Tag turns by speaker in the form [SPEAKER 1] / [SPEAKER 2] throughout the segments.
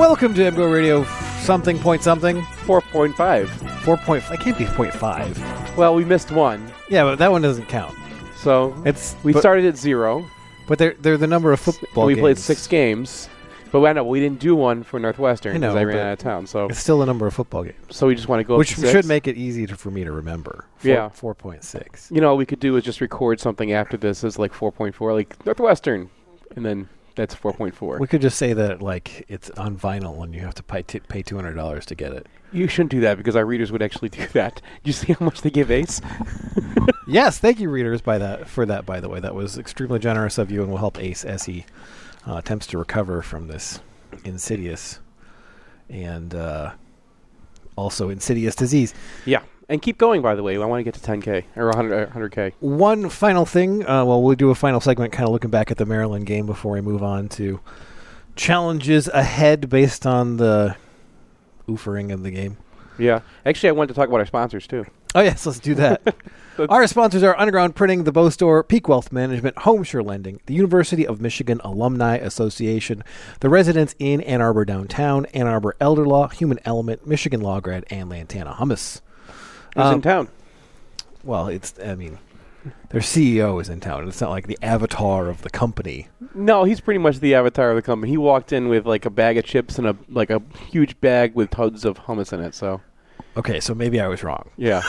[SPEAKER 1] Welcome to MGO Radio something point something.
[SPEAKER 2] 4.5.
[SPEAKER 1] 4.5. It can't be 0.5.
[SPEAKER 2] Well, we missed one.
[SPEAKER 1] Yeah, but that one doesn't count.
[SPEAKER 2] So we started at 0.
[SPEAKER 1] But they're the number of football
[SPEAKER 2] we
[SPEAKER 1] games.
[SPEAKER 2] played 6 games. But we didn't do one for Northwestern because I ran out of town. So
[SPEAKER 1] it's still a number of football games.
[SPEAKER 2] So we just want to go
[SPEAKER 1] Which
[SPEAKER 2] up to 6.
[SPEAKER 1] should make it easy for me to remember. 4.6.
[SPEAKER 2] You know, what we could do is just record something after this as like 4.4, like Northwestern. And then that's 4.4.
[SPEAKER 1] We could just say that like it's on vinyl and you have to pay $200 to get it.
[SPEAKER 2] You shouldn't do that because our readers would actually do that. Do you see how much they give Ace?
[SPEAKER 1] Yes, thank you, readers, for that, by the way. That was extremely generous of you and will help Ace as he attempts to recover from this insidious and also insidious disease.
[SPEAKER 2] Yeah. And keep going, by the way. I want to get to 10K or 100K.
[SPEAKER 1] One final thing. We'll do a final segment kind of looking back at the Maryland game before we move on to challenges ahead based on the oofering of the game.
[SPEAKER 2] Yeah. Actually, I wanted to talk about our sponsors, too.
[SPEAKER 1] Oh, yes. Let's do that. Our sponsors are Underground Printing, The Bow Store, Peak Wealth Management, Homeshore Lending, the University of Michigan Alumni Association, the Residents Inn Ann Arbor Downtown, Ann Arbor Elder Law, Human Element, Michigan Law Grad, and Lantana Hummus.
[SPEAKER 2] Who's in town?
[SPEAKER 1] Well, their CEO is in town. It's not like the avatar of the company.
[SPEAKER 2] No, he's pretty much the avatar of the company. He walked in with like a bag of chips and a huge bag with tons of hummus in it. So,
[SPEAKER 1] okay, so maybe I was wrong.
[SPEAKER 2] Yeah,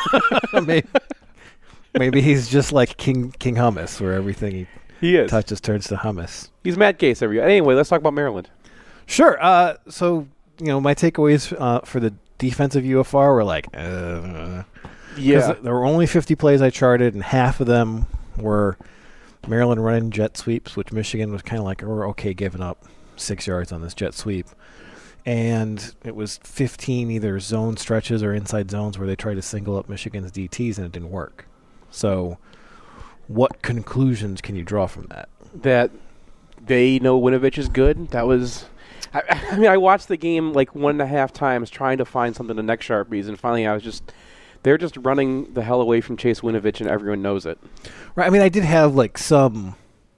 [SPEAKER 1] maybe he's just like King Hummus, where everything
[SPEAKER 2] he is
[SPEAKER 1] touches turns to hummus.
[SPEAKER 2] He's Matt Gase every year. Anyway, let's talk about Maryland.
[SPEAKER 1] Sure. So my takeaways for the defensive UFR were like,
[SPEAKER 2] yeah,
[SPEAKER 1] there were only 50 plays I charted, and half of them were Maryland running jet sweeps, which Michigan was kind of like, we're okay giving up 6 yards on this jet sweep. And it was 15 either zone stretches or inside zones where they tried to single up Michigan's DTs, and it didn't work. So what conclusions can you draw from that? That
[SPEAKER 2] they know Winovich is good. That was... I mean, I watched the game like 1.5 times trying to find something to neck Sharpies, and finally they're just running the hell away from Chase Winovich, and everyone knows it.
[SPEAKER 1] Right. I mean, I did have like some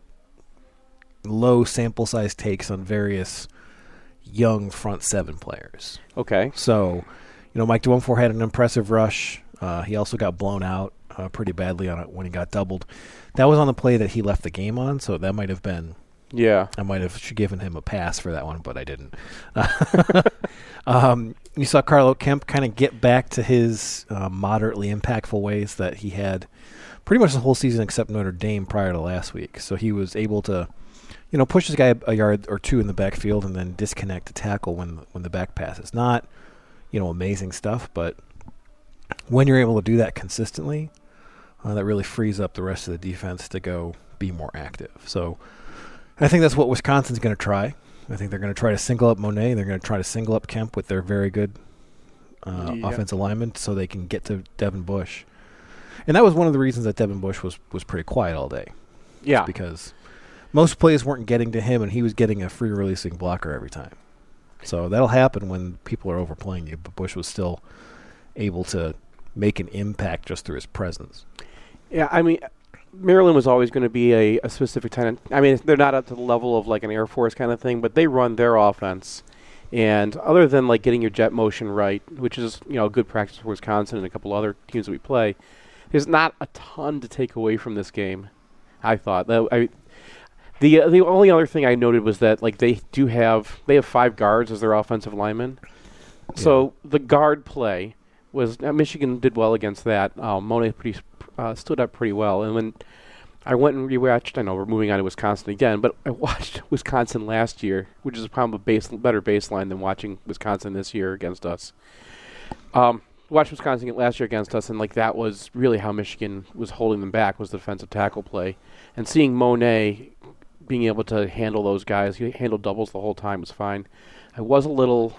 [SPEAKER 1] low sample size takes on various young front seven players.
[SPEAKER 2] Okay.
[SPEAKER 1] So, Mike Dwumfor had an impressive rush. He also got blown out pretty badly on it when he got doubled. That was on the play that he left the game on, so that might have been...
[SPEAKER 2] Yeah.
[SPEAKER 1] I might have given him a pass for that one, but I didn't. You saw Carlo Kemp kind of get back to his moderately impactful ways that he had pretty much the whole season except Notre Dame prior to last week. So he was able to, push his guy a yard or two in the backfield and then disconnect to tackle when the back pass is not, amazing stuff. But when you're able to do that consistently, that really frees up the rest of the defense to go be more active. So I think that's what Wisconsin's going to try. I think they're going to try to single up Monet. They're going to try to single up Kemp with their very good offensive lineman so they can get to Devin Bush. And that was one of the reasons that Devin Bush was pretty quiet all day.
[SPEAKER 2] Yeah.
[SPEAKER 1] Because most plays weren't getting to him, and he was getting a free-releasing blocker every time. So that'll happen when people are overplaying you, but Bush was still able to make an impact just through his presence.
[SPEAKER 2] Yeah, I mean... Maryland was always going to be a specific tenant. I mean, they're not up to the level of like an Air Force kind of thing, but they run their offense. And other than like getting your jet motion right, which is good practice for Wisconsin and a couple other teams that we play, there's not a ton to take away from this game. I thought the only other thing I noted was that like they have 5 guards as their offensive linemen. Yeah. So the guard play was Michigan did well against that. Monet stood up pretty well. And when I went and rewatched, I know we're moving on to Wisconsin again, but I watched Wisconsin last year, which is probably a better baseline than watching Wisconsin this year against us. Watched Wisconsin last year against us, and like that was really how Michigan was holding them back, was the defensive tackle play. And seeing Monet being able to handle those guys, he handled doubles the whole time, was fine. I was a little...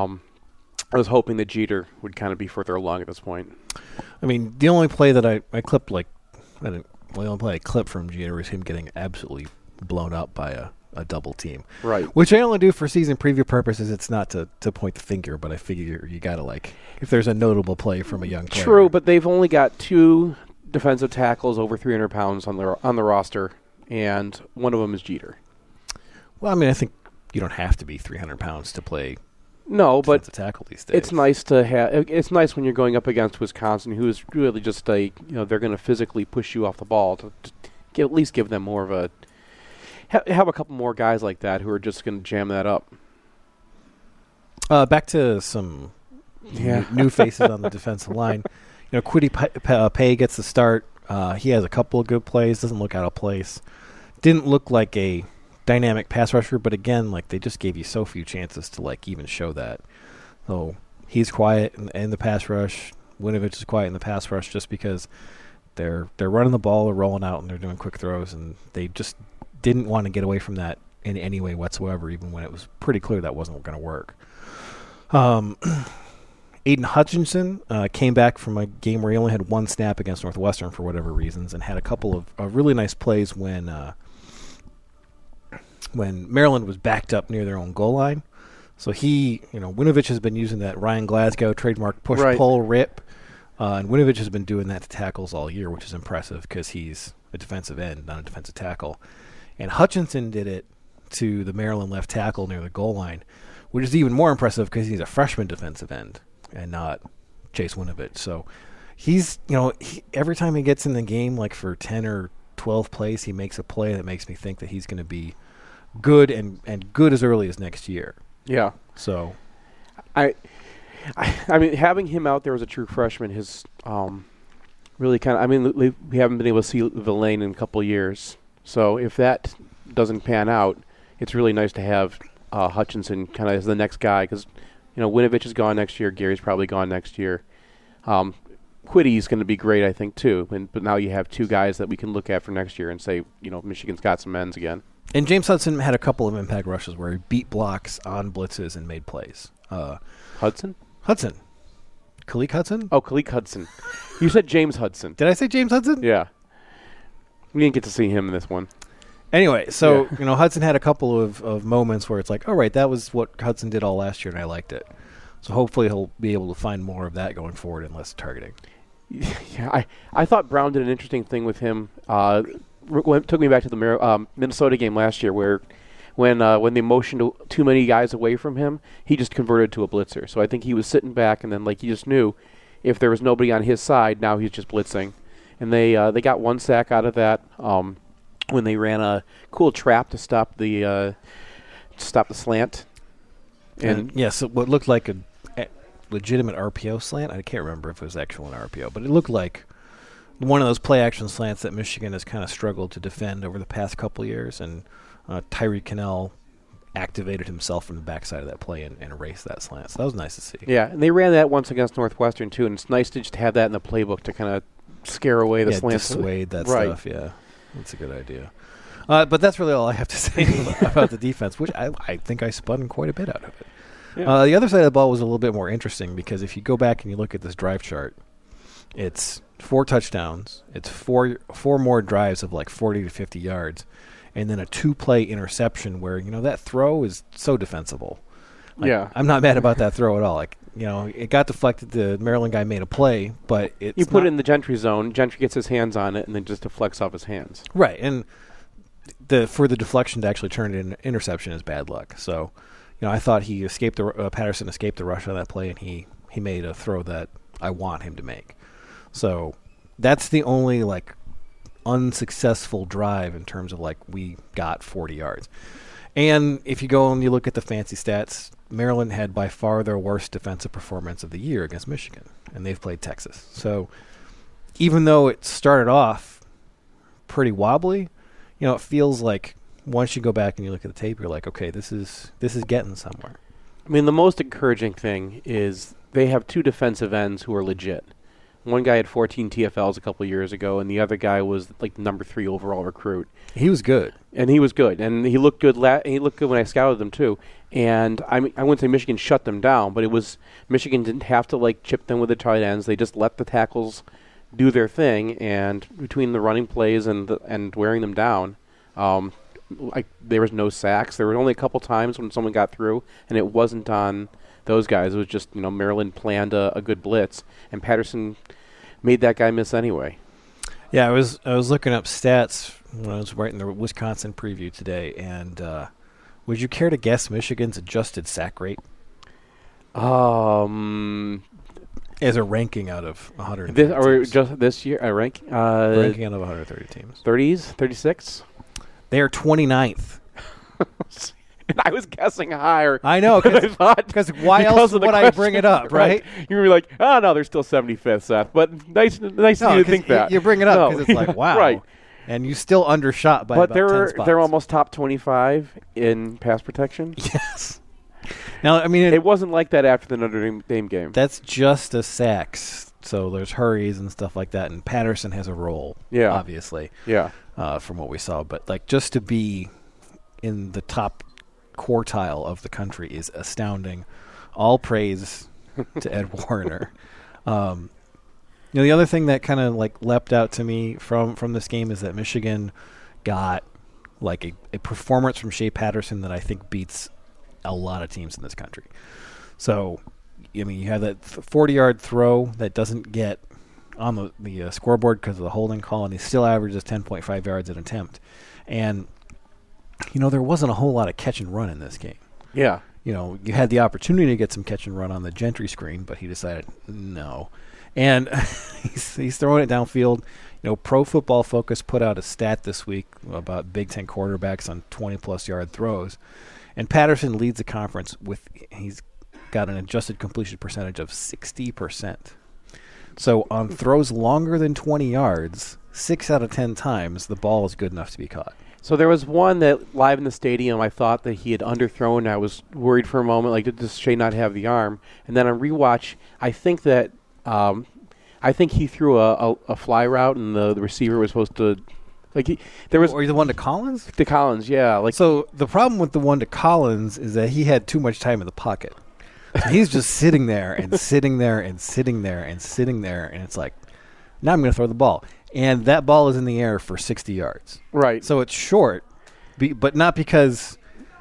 [SPEAKER 2] I was hoping that Jeter would kind of be further along at this point. I
[SPEAKER 1] mean, the only play that I clipped, the only play I clipped from Jeter was him getting absolutely blown up by a double team.
[SPEAKER 2] Right.
[SPEAKER 1] Which I only do for season preview purposes. It's not to point the finger, but I figure you got to, if there's a notable play from a young player.
[SPEAKER 2] True, but they've only got 2 defensive tackles over 300 pounds on the roster, and one of them is Jeter.
[SPEAKER 1] Well, I mean, I think you don't have to be 300 pounds to play
[SPEAKER 2] No, but
[SPEAKER 1] defensive tackle these days.
[SPEAKER 2] it's nice to have. It's nice when you're going up against Wisconsin, who is really just they're going to physically push you off the ball to at least give them more of a have a couple more guys like that who are just going to jam that up.
[SPEAKER 1] Back to some new faces on the defensive line. Kwity Paye gets the start. He has a couple of good plays. Doesn't look out of place. Didn't look like a dynamic pass rusher, but again, like they just gave you so few chances to like even show that. So he's quiet in the pass rush. Winovich is quiet in the pass rush just because they're running the ball, they're rolling out, and they're doing quick throws, and they just didn't want to get away from that in any way whatsoever, even when it was pretty clear that wasn't going to work. Aiden Hutchinson came back from a game where he only had one snap against Northwestern for whatever reasons, and had a couple of really nice plays when Maryland was backed up near their own goal line. So Winovich has been using that Ryan Glasgow trademark push, pull, rip, and Winovich has been doing that to tackles all year, which is impressive because he's a defensive end, not a defensive tackle. And Hutchinson did it to the Maryland left tackle near the goal line, which is even more impressive because he's a freshman defensive end and not Chase Winovich. So he's, every time he gets in the game, like for 10 or 12 plays, he makes a play that makes me think that he's going to be good and good as early as next year.
[SPEAKER 2] Yeah.
[SPEAKER 1] So
[SPEAKER 2] I mean, having him out there as a true freshman has really kind of, I mean, we haven't been able to see Villain in a couple of years. So if that doesn't pan out, it's really nice to have Hutchinson kind of as the next guy because, Winovich is gone next year. Gary's probably gone next year. Kwitty's going to be great, I think, too. But now you have two guys that we can look at for next year and say, Michigan's got some ends again.
[SPEAKER 1] And James Hudson had a couple of impact rushes where he beat blocks on blitzes and made plays.
[SPEAKER 2] Hudson?
[SPEAKER 1] Khaleke Hudson?
[SPEAKER 2] Oh, Khaleke Hudson. You said James Hudson.
[SPEAKER 1] Did I say James Hudson?
[SPEAKER 2] Yeah. We didn't get to see him in this one.
[SPEAKER 1] Anyway, so, Hudson had a couple of moments where it's like, all right, that was what Hudson did all last year, and I liked it. So hopefully he'll be able to find more of that going forward and less targeting.
[SPEAKER 2] Yeah, I thought Brown did an interesting thing with him. It took me back to the Minnesota game last year where when they motioned too many guys away from him, he just converted to a blitzer. So I think he was sitting back, and then he just knew if there was nobody on his side, now he's just blitzing. And they got one sack out of that when they ran a cool trap to stop the slant.
[SPEAKER 1] And yes, what looked like a legitimate RPO slant. I can't remember if it was actual an RPO, but it looked like one of those play-action slants that Michigan has kind of struggled to defend over the past couple of years, and Tyree Cannell activated himself from the backside of that play and erased that slant. So that was nice to see.
[SPEAKER 2] Yeah, and they ran that once against Northwestern, too, and it's nice to just have that in the playbook to kind of scare away the slants.
[SPEAKER 1] Dissuade that stuff, yeah. That's a good idea. But that's really all I have to say about the defense, which I think I spun quite a bit out of it. Yeah. The other side of the ball was a little bit more interesting because if you go back and you look at this drive chart, it's 4 touchdowns, it's four more drives of like 40 to 50 yards, and then a 2-play interception where, that throw is so defensible. I'm not mad about that throw at all. It got deflected. The Maryland guy made a play, but
[SPEAKER 2] you put it in the Gentry zone. Gentry gets his hands on it, and then just deflects off his hands.
[SPEAKER 1] Right, and for the deflection to actually turn it into an interception is bad luck. So, I thought he escaped Patterson escaped the rush on that play, and he made a throw that I want him to make. So that's the only unsuccessful drive in terms of we got 40 yards. And if you go and you look at the fancy stats, Maryland had by far their worst defensive performance of the year against Michigan, and they've played Texas. So even though it started off pretty wobbly, it feels like once you go back and you look at the tape, you're like, okay, this is getting somewhere.
[SPEAKER 2] I mean, the most encouraging thing is they have 2 defensive ends who are legit. One guy had 14 TFLs a couple of years ago, and the other guy was the number 3 overall recruit.
[SPEAKER 1] He was good.
[SPEAKER 2] And he was good. And he looked good. He looked good when I scouted them, too. And I wouldn't say Michigan shut them down, but it was Michigan didn't have to, chip them with the tight ends. They just let the tackles do their thing. And between the running plays and wearing them down, there was no sacks. There were only a couple times when someone got through, and it wasn't on those guys. It was just, Maryland planned a good blitz, and Patterson made that guy miss anyway.
[SPEAKER 1] Yeah, I was looking up stats when I was writing the Wisconsin preview today, and Would you care to guess Michigan's adjusted sack rate as a ranking out of 100?
[SPEAKER 2] Just this year, a ranking
[SPEAKER 1] out of 130 teams.
[SPEAKER 2] 30s, 36.
[SPEAKER 1] They are 29th.
[SPEAKER 2] And I was guessing higher.
[SPEAKER 1] I know, because why else would I bring it up, right?
[SPEAKER 2] You were like, oh, no, they're still 75th, Seth. But nice of you to think that.
[SPEAKER 1] You bring it up because it's like, wow.
[SPEAKER 2] Right.
[SPEAKER 1] And you still undershot by about 10 spots.
[SPEAKER 2] They're almost top 25 in pass protection.
[SPEAKER 1] Yes. Now, I mean,
[SPEAKER 2] it wasn't like that after the Notre Dame game.
[SPEAKER 1] That's just a sacks. So there's hurries and stuff like that. And Patterson has a role, obviously, from what we saw. But like just to be in the top quartile of the country is astounding. All praise to Ed Warner. The other thing that kind of like leapt out to me from this game is that Michigan got like a performance from Shea Patterson that I think beats a lot of teams in this country. So, I mean, you have that 40-yard throw that doesn't get on the scoreboard because of the holding call, and he still averages 10.5 yards an attempt. And there wasn't a whole lot of catch and run in this game.
[SPEAKER 2] Yeah.
[SPEAKER 1] You had the opportunity to get some catch and run on the Gentry screen, but he decided no. And he's throwing it downfield. Pro Football Focus put out a stat this week about Big Ten quarterbacks on 20-plus yard throws. And Patterson leads the conference he's got an adjusted completion percentage of 60%. So on throws longer than 20 yards, 6 out of 10 times, the ball is good enough to be caught.
[SPEAKER 2] So there was one that live in the stadium, I thought that he had underthrown. I was worried for a moment, like, does Shea not have the arm? And then on rewatch, I think that he threw a fly route, and the receiver was supposed to, there was.
[SPEAKER 1] Or the one to Collins?
[SPEAKER 2] To Collins, yeah.
[SPEAKER 1] So the problem with the one to Collins is that he had too much time in the pocket. So he's just sitting there and sitting there and sitting there and sitting there, and it's like, now I'm going to throw the ball. And that ball is in the air for 60 yards.
[SPEAKER 2] Right.
[SPEAKER 1] So it's short, but not because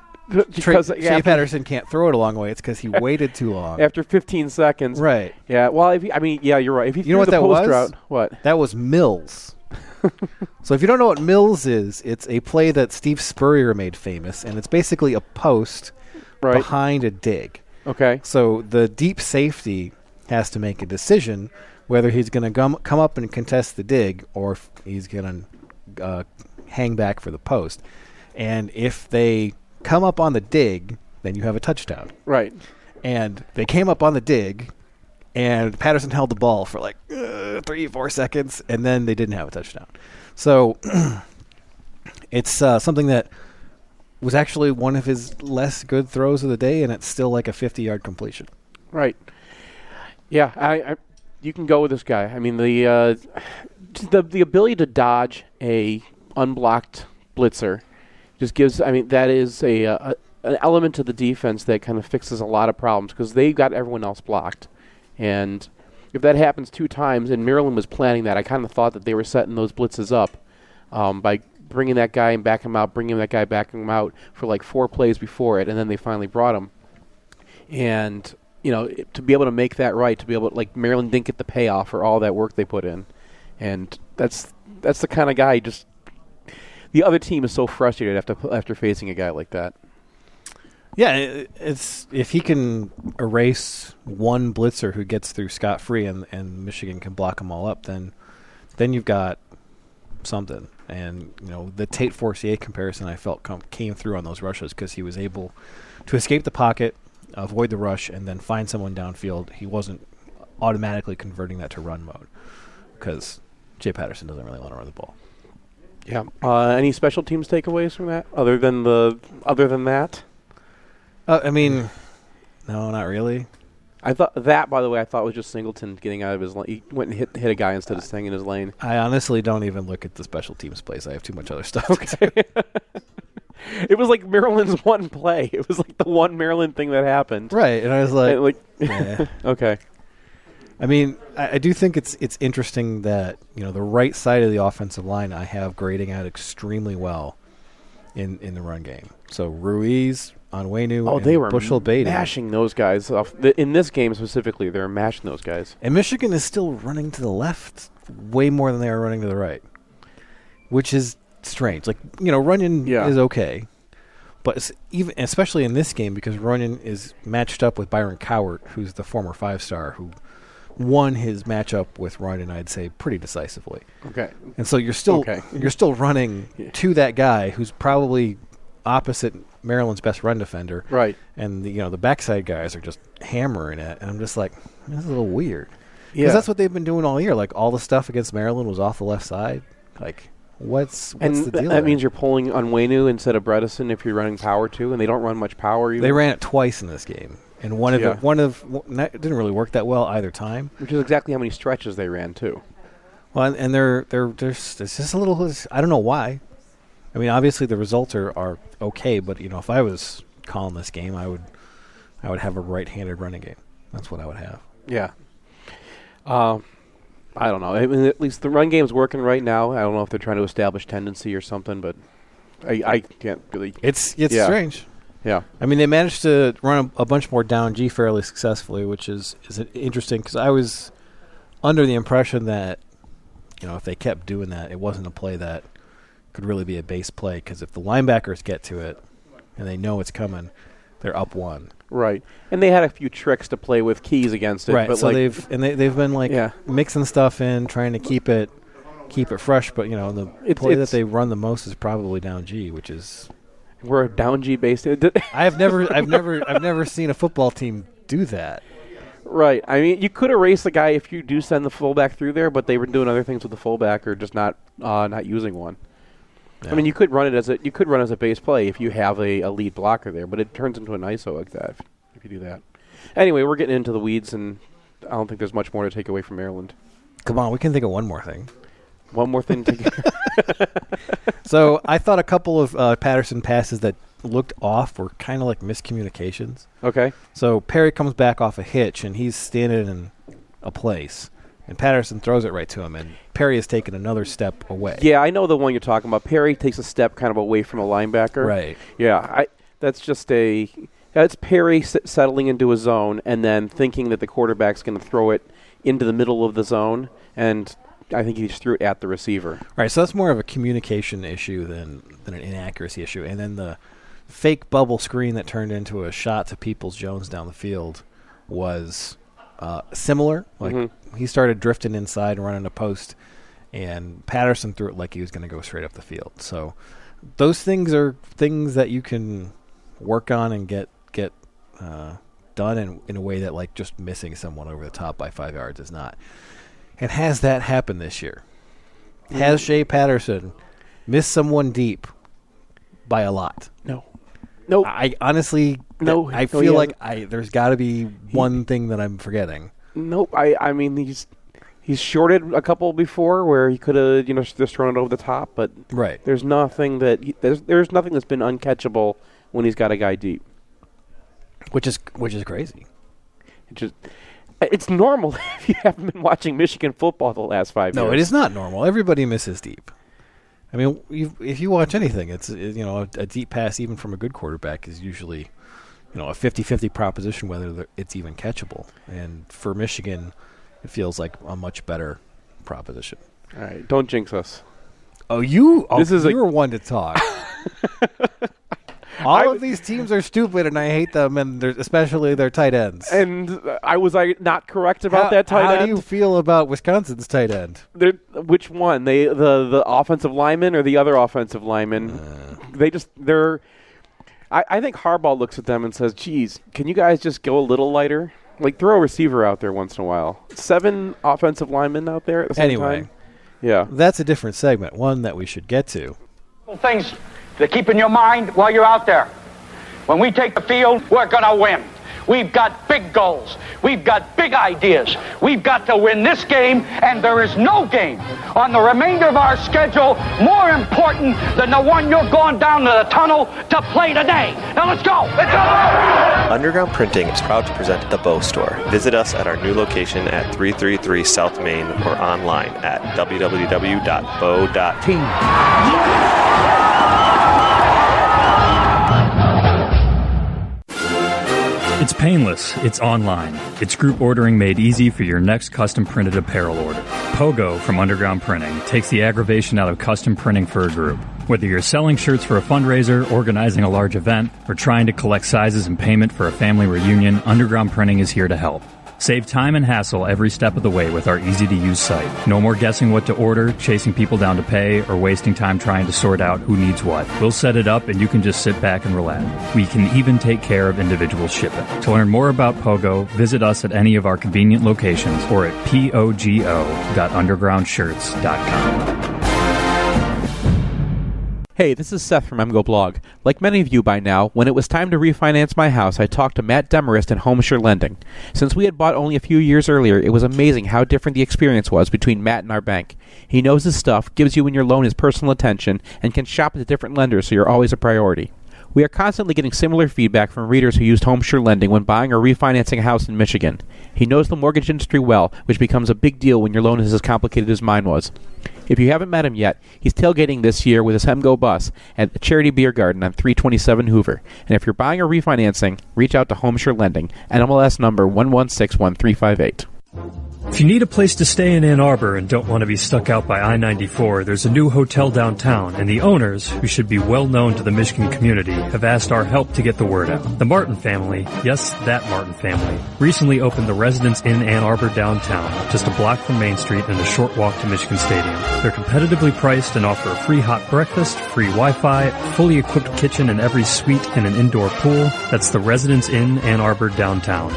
[SPEAKER 1] Shea Patterson can't throw it a long way. It's because he waited too long.
[SPEAKER 2] After 15 seconds.
[SPEAKER 1] Right.
[SPEAKER 2] Yeah, well, you're right. If
[SPEAKER 1] you know what that was?
[SPEAKER 2] Route, what?
[SPEAKER 1] That was Mills. So if you don't know what Mills is, it's a play that Steve Spurrier made famous, and it's basically a post behind a dig.
[SPEAKER 2] Okay.
[SPEAKER 1] So the deep safety has to make a decision whether he's going to come up and contest the dig or if he's going to hang back for the post. And if they come up on the dig, then you have a touchdown.
[SPEAKER 2] Right.
[SPEAKER 1] And they came up on the dig, and Patterson held the ball for like 3-4 seconds, and then they didn't have a touchdown. So it's something that was actually one of his less good throws of the day, and it's still like a 50-yard completion.
[SPEAKER 2] Right. Yeah, you can go with this guy. I mean, the ability to dodge a unblocked blitzer just gives. I mean, that is an element to the defense that kind of fixes a lot of problems because they've got everyone else blocked, and if that happens 2 times, and Maryland was planning that, I kind of thought that they were setting those blitzes up by bringing that guy and backing him out, bringing that guy, backing him out for like 4 plays before it, and then they finally brought him. And, to be able to make that right, to be able to, like, Maryland didn't get the payoff for all that work they put in. And that's the kind of guy the other team is so frustrated after facing a guy like that.
[SPEAKER 1] Yeah, it's if he can erase one blitzer who gets through scot-free and Michigan can block them all up, then you've got something. And, the Tate Forcier comparison I felt came through on those rushes because he was able to escape the pocket, avoid the rush, and then find someone downfield. He wasn't automatically converting that to run mode because Shea Patterson doesn't really want to run the ball.
[SPEAKER 2] Yeah. Any special teams takeaways from that other than that?
[SPEAKER 1] I mean, no, not really.
[SPEAKER 2] I thought that, by the way, was just Singleton getting out of his lane. He went and hit a guy instead of staying in his lane.
[SPEAKER 1] I honestly don't even look at the special teams plays. I have too much other stuff.
[SPEAKER 2] Okay. It was like Maryland's one play. It was like the one Maryland thing that happened.
[SPEAKER 1] Right, and I was like
[SPEAKER 2] yeah. Okay.
[SPEAKER 1] I mean, I do think it's interesting that, the right side of the offensive line I have grading out extremely well in the run game. So Ruiz, Onwenu,
[SPEAKER 2] they were
[SPEAKER 1] Bushel Beatty.
[SPEAKER 2] mashing those guys off. In this game specifically, they were mashing those guys.
[SPEAKER 1] And Michigan is still running to the left way more than they are running to the right, which is strange. Like, Runyon is okay, But even especially in this game, because Runyon is matched up with Byron Cowart, who's the former 5-star, who won his matchup with Runyon, I'd say, pretty decisively.
[SPEAKER 2] Okay.
[SPEAKER 1] And so you're still running to that guy who's probably opposite Maryland's best run defender.
[SPEAKER 2] Right.
[SPEAKER 1] And the backside guys are just hammering it, and I'm just like, this is a little weird.
[SPEAKER 2] Yeah.
[SPEAKER 1] Because that's what they've been doing all year. Like, all the stuff against Maryland was off the left side. Like, what's the deal
[SPEAKER 2] that
[SPEAKER 1] there?
[SPEAKER 2] means you're pulling Onwenu instead of Bredesen if you're running power too, and they don't run much power either.
[SPEAKER 1] They ran it twice in this game, and one it didn't really work that well either time.
[SPEAKER 2] Which is exactly how many stretches they ran too.
[SPEAKER 1] Well, and there's just a little. I don't know why. I mean, obviously the results are okay, but if I was calling this game, I would have a right-handed running game. That's what I would have.
[SPEAKER 2] Yeah. I don't know. I mean, at least the run game's working right now. I don't know if they're trying to establish tendency or something, but I can't really.
[SPEAKER 1] It's strange.
[SPEAKER 2] Yeah.
[SPEAKER 1] I mean, they managed to run a bunch more down G fairly successfully, which is interesting because I was under the impression that if they kept doing that, it wasn't a play that could really be a base play, because if the linebackers get to it and they know it's coming, they're up one.
[SPEAKER 2] Right, and they had a few tricks to play with keys against it.
[SPEAKER 1] Right,
[SPEAKER 2] but
[SPEAKER 1] so they've been mixing stuff in, trying to keep it fresh. But the play that they run the most is probably down G, which is
[SPEAKER 2] we're a down G based.
[SPEAKER 1] I've never seen a football team do that.
[SPEAKER 2] Right, I mean, you could erase the guy if you do send the fullback through there, but they were doing other things with the fullback or just not using one. Yeah. I mean, you could run it as a base play if you have a lead blocker there, but it turns into an ISO like that if you do that. Anyway, we're getting into the weeds, and I don't think there's much more to take away from Maryland.
[SPEAKER 1] Come on, we can think of one more thing.
[SPEAKER 2] One more thing to
[SPEAKER 1] So I thought a couple of Patterson passes that looked off were kind of like miscommunications.
[SPEAKER 2] Okay.
[SPEAKER 1] So Perry comes back off a hitch, and he's standing in a place. And Patterson throws it right to him, and Perry has taken another step away.
[SPEAKER 2] Yeah, I know the one you're talking about. Perry takes a step kind of away from a linebacker.
[SPEAKER 1] Right.
[SPEAKER 2] Yeah, that's Perry settling into a zone and then thinking that the quarterback's going to throw it into the middle of the zone, and I think he just threw it at the receiver.
[SPEAKER 1] Right, so that's more of a communication issue than an inaccuracy issue. And then the fake bubble screen that turned into a shot to Peoples-Jones down the field was similar. Like he started drifting inside and running a post, and Patterson threw it like he was going to go straight up the field. So those things are things that you can work on and get done in a way that, like, just missing someone over the top by 5 yards is not. And has that happened this year? Has Shea Patterson missed someone deep by a lot?
[SPEAKER 2] No. Nope.
[SPEAKER 1] I honestly,
[SPEAKER 2] no.
[SPEAKER 1] I feel like there's got to be one thing that I'm forgetting.
[SPEAKER 2] Nope. I mean, he's shorted a couple before where he could have just thrown it over the top, but
[SPEAKER 1] right.
[SPEAKER 2] There's nothing that there's nothing that's been uncatchable when he's got a guy deep,
[SPEAKER 1] which is crazy.
[SPEAKER 2] It's normal if you haven't been watching Michigan football the last 5 years.
[SPEAKER 1] No, it is not normal. Everybody misses deep. I mean, if you watch anything, it's a deep pass, even from a good quarterback, is usually a 50-50 proposition whether it's even catchable. And for Michigan, it feels like a much better proposition.
[SPEAKER 2] All right, don't jinx us.
[SPEAKER 1] You were one to talk. All of these teams are stupid, and I hate them, and especially their tight ends.
[SPEAKER 2] And was I not correct about that tight end?
[SPEAKER 1] How do you feel about Wisconsin's tight end?
[SPEAKER 2] Which one? The offensive lineman or the other offensive lineman? I think Harbaugh looks at them and says, geez, can you guys just go a little lighter? Like, throw a receiver out there once in a while. 7 offensive linemen out there at the same time? Yeah.
[SPEAKER 1] That's a different segment, one that we should get to.
[SPEAKER 3] Things to keep in your mind while you're out there. When we take the field, we're going to win. We've got big goals. We've got big ideas. We've got to win this game, and there is no game on the remainder of our schedule more important than the one you're going down to the tunnel to play today. Now let's go. Let's go.
[SPEAKER 4] Underground Printing is proud to present the Bow Store. Visit us at our new location at 333 South Main or online at www.bow.team.
[SPEAKER 5] It's painless, it's online, it's group ordering made easy for your next custom printed apparel order. Pogo from Underground Printing takes the aggravation out of custom printing for a group. Whether you're selling shirts for a fundraiser, organizing a large event, or trying to collect sizes and payment for a family reunion, Underground Printing is here to help. Save time and hassle every step of the way with our easy-to-use site. No more guessing what to order, chasing people down to pay, or wasting time trying to sort out who needs what. We'll set it up and you can just sit back and relax. We can even take care of individual shipping. To learn more about Pogo, visit us at any of our convenient locations or at pogo.undergroundshirts.com.
[SPEAKER 6] Hey, this is Seth from MGoBlog. Like many of you by now, when it was time to refinance my house, I talked to Matt Demarest in HomeAssure Lending. Since we had bought only a few years earlier, it was amazing how different the experience was between Matt and our bank. He knows his stuff, gives you and your loan his personal attention, and can shop at different lenders so you're always a priority. We are constantly getting similar feedback from readers who used HomeAssure Lending when buying or refinancing a house in Michigan. He knows the mortgage industry well, which becomes a big deal when your loan is as complicated as mine was. If you haven't met him yet, he's tailgating this year with his HemGo bus at the Charity Beer Garden on 327 Hoover. And if you're buying or refinancing, reach out to HomeAssure Lending, NMLS number 1161358.
[SPEAKER 5] If you need a place to stay in Ann Arbor and don't want to be stuck out by I-94, there's a new hotel downtown, and the owners, who should be well known to the Michigan community, have asked our help to get the word out. The Martin family, yes, that Martin family, recently opened the Residence Inn Ann Arbor downtown, just a block from Main Street and a short walk to Michigan Stadium. They're competitively priced and offer a free hot breakfast, free Wi-Fi, fully equipped kitchen in every suite, and an indoor pool. That's the Residence Inn Ann Arbor downtown.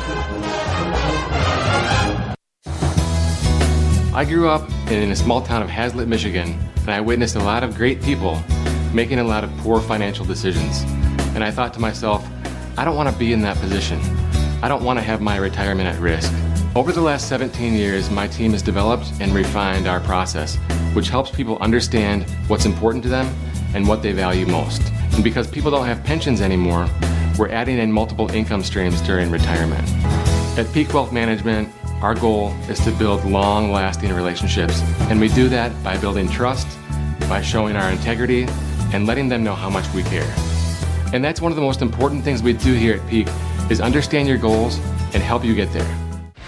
[SPEAKER 7] I grew up in a small town of Hazlitt, Michigan, and I witnessed a lot of great people making a lot of poor financial decisions. And I thought to myself, I don't want to be in that position. I don't want to have my retirement at risk. Over the last 17 years, my team has developed and refined our process, which helps people understand what's important to them and what they value most. And because people don't have pensions anymore, we're adding in multiple income streams during retirement. At Peak Wealth Management, our goal is to build long-lasting relationships, and we do that by building trust, by showing our integrity, and letting them know how much we care. And that's one of the most important things we do here at Peak, is understand your goals and help you get there.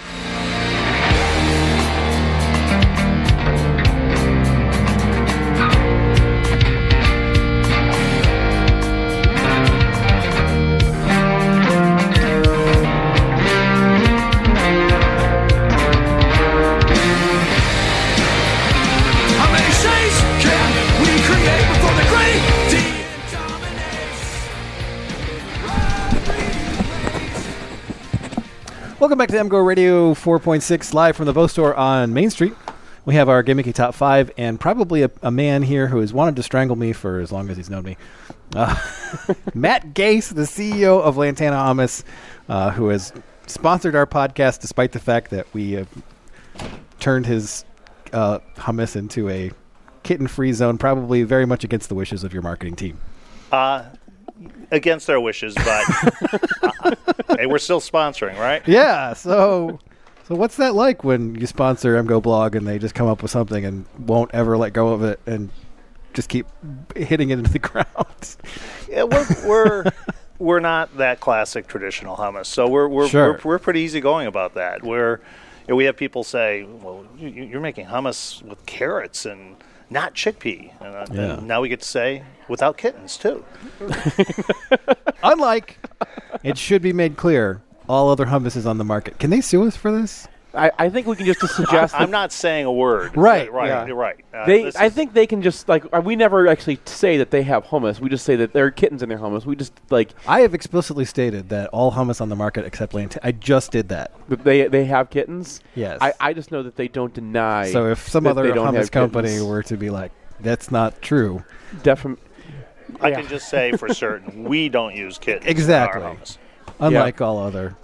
[SPEAKER 1] Welcome back to MGO Radio 4.6, live from the Bow Store on Main Street. We have our gimmicky top five, and probably a man here who has wanted to strangle me for as long as he's known me. Matt Gase, the CEO of Lantana Hummus, who has sponsored our podcast despite the fact that we have turned his hummus into a kitten-free zone, probably very much against the wishes of your marketing team.
[SPEAKER 8] Against their wishes, but hey, we're still sponsoring, right?
[SPEAKER 1] Yeah, so what's that like when you sponsor MGoBlog and they just come up with something and won't ever let go of it and just keep hitting it into the ground?
[SPEAKER 8] Yeah, we're not that classic traditional hummus, so we're pretty easygoing about that. We have people say, "Well, you're making hummus with carrots and not chickpea," and now we get to say without kittens too.
[SPEAKER 1] Unlike, it should be made clear, all other hummuses on the market. Can they sue us for this?
[SPEAKER 2] I think we can just suggest.
[SPEAKER 8] I'm not saying a word.
[SPEAKER 1] Right.
[SPEAKER 8] Yeah. You're right.
[SPEAKER 2] I think they can just we never actually say that they have hummus. We just say that there are kittens in their hummus. We just
[SPEAKER 1] I have explicitly stated that all hummus on the market except Lantana. I just did that.
[SPEAKER 2] They have kittens.
[SPEAKER 1] Yes.
[SPEAKER 2] I just know that they don't deny.
[SPEAKER 1] So if some other hummus company were to be like, that's not true.
[SPEAKER 2] Definitely.
[SPEAKER 8] I can just say for certain we don't use kittens.
[SPEAKER 1] Exactly.
[SPEAKER 8] In our hummus.
[SPEAKER 1] Unlike all other.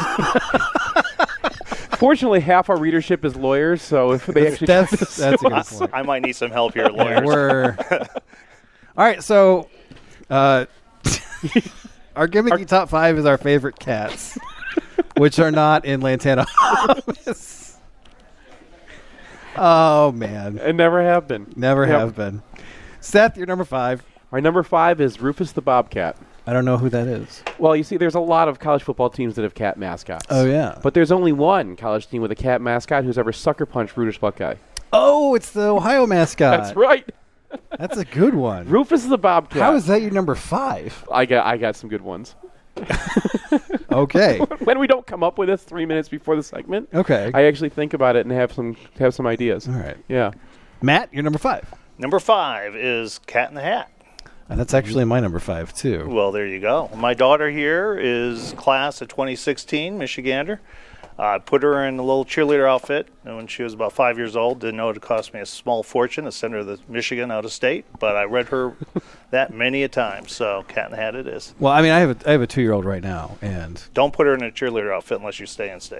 [SPEAKER 2] Fortunately, half our readership is lawyers, so if they actually
[SPEAKER 1] that's a good point.
[SPEAKER 8] I might need some help here, lawyers.
[SPEAKER 1] All right, so our gimmicky top five is our favorite cats, which are not in Lantana Hummus. Oh, man.
[SPEAKER 2] And never have been.
[SPEAKER 1] Never have been. Seth, you're number five.
[SPEAKER 2] Our number five is Rufus the Bobcat.
[SPEAKER 1] I don't know who that is.
[SPEAKER 2] Well, you see, there's a lot of college football teams that have cat mascots.
[SPEAKER 1] Oh, yeah.
[SPEAKER 2] But there's only one college team with a cat mascot who's ever sucker punched Brutus Buckeye.
[SPEAKER 1] Oh, it's the Ohio mascot.
[SPEAKER 2] That's right.
[SPEAKER 1] That's a good one.
[SPEAKER 2] Rufus the Bobcat.
[SPEAKER 1] How is that your number 5?
[SPEAKER 2] I got some good ones.
[SPEAKER 1] Okay.
[SPEAKER 2] When we don't come up with this 3 minutes before the segment,
[SPEAKER 1] Okay.
[SPEAKER 2] I actually think about it and have some ideas.
[SPEAKER 1] All right.
[SPEAKER 2] Yeah.
[SPEAKER 1] Matt, you're number 5.
[SPEAKER 8] Number 5 is Cat in the Hat.
[SPEAKER 1] And that's actually my number 5, too.
[SPEAKER 8] Well, there you go. My daughter here is class of 2016, Michigander. I put her in a little cheerleader outfit, and when she was about 5 years old, didn't know it would cost me a small fortune to send her to Michigan out of state, but I read her that many a time, so Cat in the Hat it is.
[SPEAKER 1] Well, I mean, I have a 2-year-old right now, and
[SPEAKER 8] Don't put her in a cheerleader outfit unless you stay in state.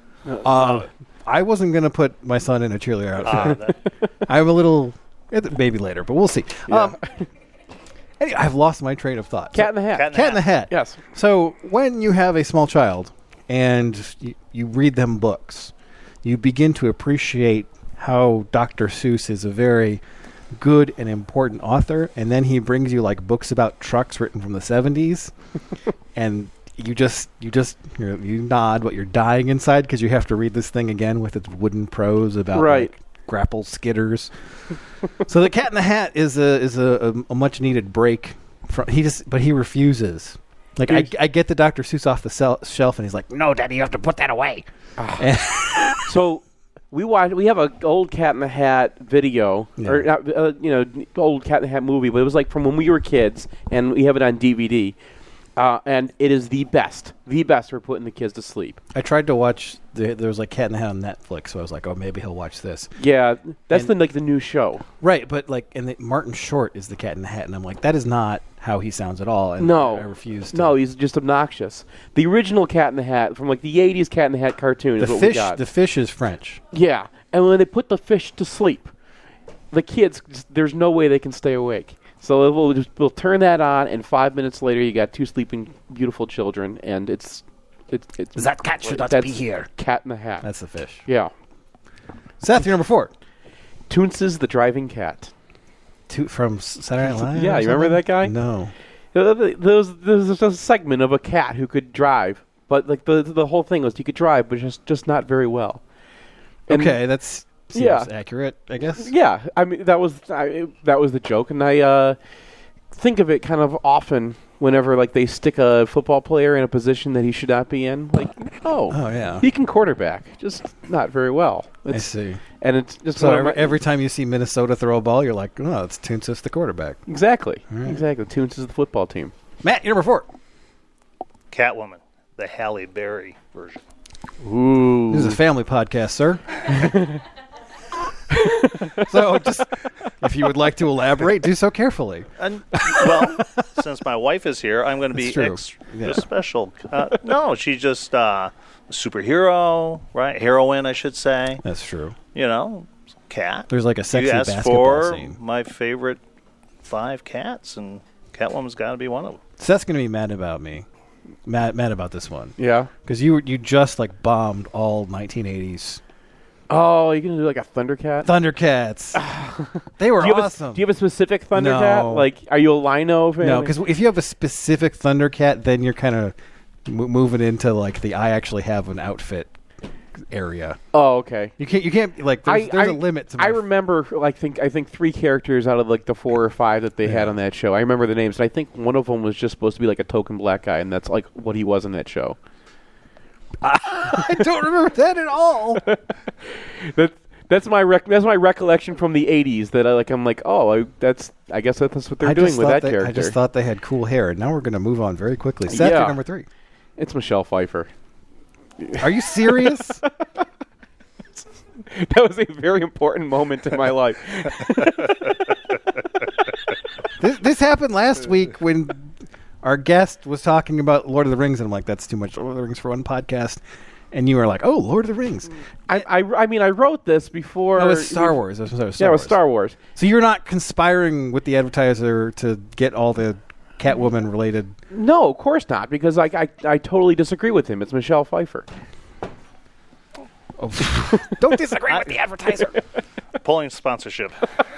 [SPEAKER 1] I wasn't going to put my son in a cheerleader outfit. I'm a little, maybe later, but we'll see.
[SPEAKER 2] Yeah.
[SPEAKER 1] Anyway, I've lost my train of thought.
[SPEAKER 2] Cat in the Hat.
[SPEAKER 1] Cat in the Hat.
[SPEAKER 2] Yes.
[SPEAKER 1] So when you have a small child and you read them books, you begin to appreciate how Dr. Seuss is a very good and important author, and then he brings you like books about trucks written from the 70s, and you nod, but you're dying inside because you have to read this thing again with its wooden prose about like, grapple skidders. So the Cat in the Hat is a much needed break. But he refuses. Like I get the Dr. Seuss off the shelf, and he's like, "No, Daddy, you have to put that away."
[SPEAKER 2] So we have an old Cat in the Hat video, or old Cat in the Hat movie, but it was like from when we were kids, and we have it on DVD. And it is the best for putting the kids to sleep.
[SPEAKER 1] I tried to watch. There was like Cat in the Hat on Netflix, so I was like, "Oh, maybe he'll watch this."
[SPEAKER 2] Yeah, that's the new show,
[SPEAKER 1] right? But like, Martin Short is the Cat in the Hat, and I'm like, that is not how he sounds at all. And
[SPEAKER 2] no,
[SPEAKER 1] I refuse.
[SPEAKER 2] No, he's just obnoxious. The original Cat in the Hat from like the '80s Cat in the Hat cartoon is what we got.
[SPEAKER 1] The fish is French.
[SPEAKER 2] Yeah, and when they put the fish to sleep, the kids, there's no way they can stay awake. So we'll turn that on, and 5 minutes later, you got 2 sleeping, beautiful children, and it's
[SPEAKER 1] that cat should not be here.
[SPEAKER 2] Cat in the Hat.
[SPEAKER 1] That's the fish.
[SPEAKER 2] Yeah.
[SPEAKER 1] Seth, you're number 4.
[SPEAKER 2] Toonces the Driving Cat.
[SPEAKER 1] From Saturday Night Live?
[SPEAKER 2] Yeah, you remember that guy?
[SPEAKER 1] No.
[SPEAKER 2] There's a segment of a cat who could drive, but like the whole thing was he could drive, but just not very well. And
[SPEAKER 1] okay, that's... Seems accurate, I guess.
[SPEAKER 2] Yeah, I mean that was the joke, and I think of it kind of often whenever like they stick a football player in a position that he should not be in. Like, oh yeah, he can quarterback, just not very well.
[SPEAKER 1] I see,
[SPEAKER 2] and it's just
[SPEAKER 1] so every time you see Minnesota throw a ball, you're like, oh, it's Toonces the quarterback.
[SPEAKER 2] Exactly,
[SPEAKER 1] right.
[SPEAKER 2] Exactly. Toonces the football team.
[SPEAKER 1] Matt, you're number 4.
[SPEAKER 8] Catwoman, the Halle Berry version.
[SPEAKER 2] Ooh,
[SPEAKER 1] this is a family podcast, sir. So, just if you would like to elaborate, do so carefully.
[SPEAKER 8] Well, since my wife is here, I'm going to be extra special. No, she's just a superhero, right? Heroine, I should say.
[SPEAKER 1] That's true.
[SPEAKER 8] You know, cat.
[SPEAKER 1] There's like a sexy basketball
[SPEAKER 8] for
[SPEAKER 1] scene.
[SPEAKER 8] My favorite 5 cats, and Catwoman's got to be one of them.
[SPEAKER 1] Seth's going to be mad about me. Mad about this one.
[SPEAKER 2] Yeah.
[SPEAKER 1] Because you just like bombed all 1980s.
[SPEAKER 2] Oh, you're going to do like a Thundercat?
[SPEAKER 1] Thundercats. They were awesome.
[SPEAKER 2] Do you have a specific Thundercat?
[SPEAKER 1] No.
[SPEAKER 2] Like, are you a Lino fan?
[SPEAKER 1] No, because if you have a specific Thundercat, then you're kind of moving into like the I actually have an outfit area.
[SPEAKER 2] Oh, okay.
[SPEAKER 1] You can't like there's a limit to
[SPEAKER 2] I remember I think 3 characters out of like the 4 or 5 that they had on that show. I remember the names, and I think one of them was just supposed to be like a token black guy, and that's like what he was in that show.
[SPEAKER 1] I don't remember that at all.
[SPEAKER 2] That's my recollection from the 80s. That I'm like, oh, I guess that's what they're doing with that character.
[SPEAKER 1] I just thought they had cool hair, and now we're going to move on very quickly. Seth, you're number 3.
[SPEAKER 2] It's Michelle Pfeiffer.
[SPEAKER 1] Are you serious?
[SPEAKER 2] That was a very important moment in my life.
[SPEAKER 1] This happened last week when our guest was talking about Lord of the Rings, and I'm like, that's too much Lord of the Rings for one podcast. And you were like, oh, Lord of the Rings.
[SPEAKER 2] I mean, I wrote this before.
[SPEAKER 1] No, it was Star Wars. It was
[SPEAKER 2] Star Wars.
[SPEAKER 1] So you're not conspiring with the advertiser to get all the Catwoman related?
[SPEAKER 2] No, of course not, because I totally disagree with him. It's Michelle Pfeiffer.
[SPEAKER 1] Oh. Don't disagree with the advertiser.
[SPEAKER 8] Pulling sponsorship.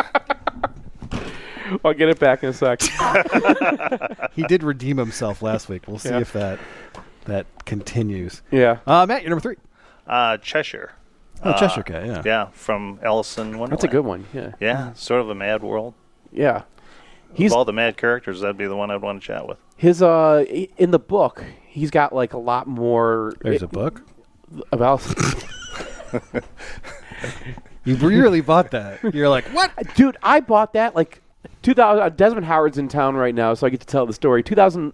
[SPEAKER 2] I'll get it back in a sec.
[SPEAKER 1] He did redeem himself last week. We'll see if that continues.
[SPEAKER 2] Yeah.
[SPEAKER 1] Matt, you're number 3.
[SPEAKER 8] Cheshire.
[SPEAKER 1] Oh, Cheshire Cat, yeah.
[SPEAKER 8] Yeah, from Alice in Wonderland.
[SPEAKER 2] That's a good one, yeah.
[SPEAKER 8] Yeah, sort of a mad world.
[SPEAKER 2] Yeah.
[SPEAKER 8] Of all the mad characters, that'd be the one I'd want to chat with.
[SPEAKER 2] His in the book, he's got like a lot more.
[SPEAKER 1] There's a book
[SPEAKER 2] about.
[SPEAKER 1] You really bought that? You're like, what,
[SPEAKER 2] dude? I bought that like 2000. Desmond Howard's in town right now, so I get to tell the story.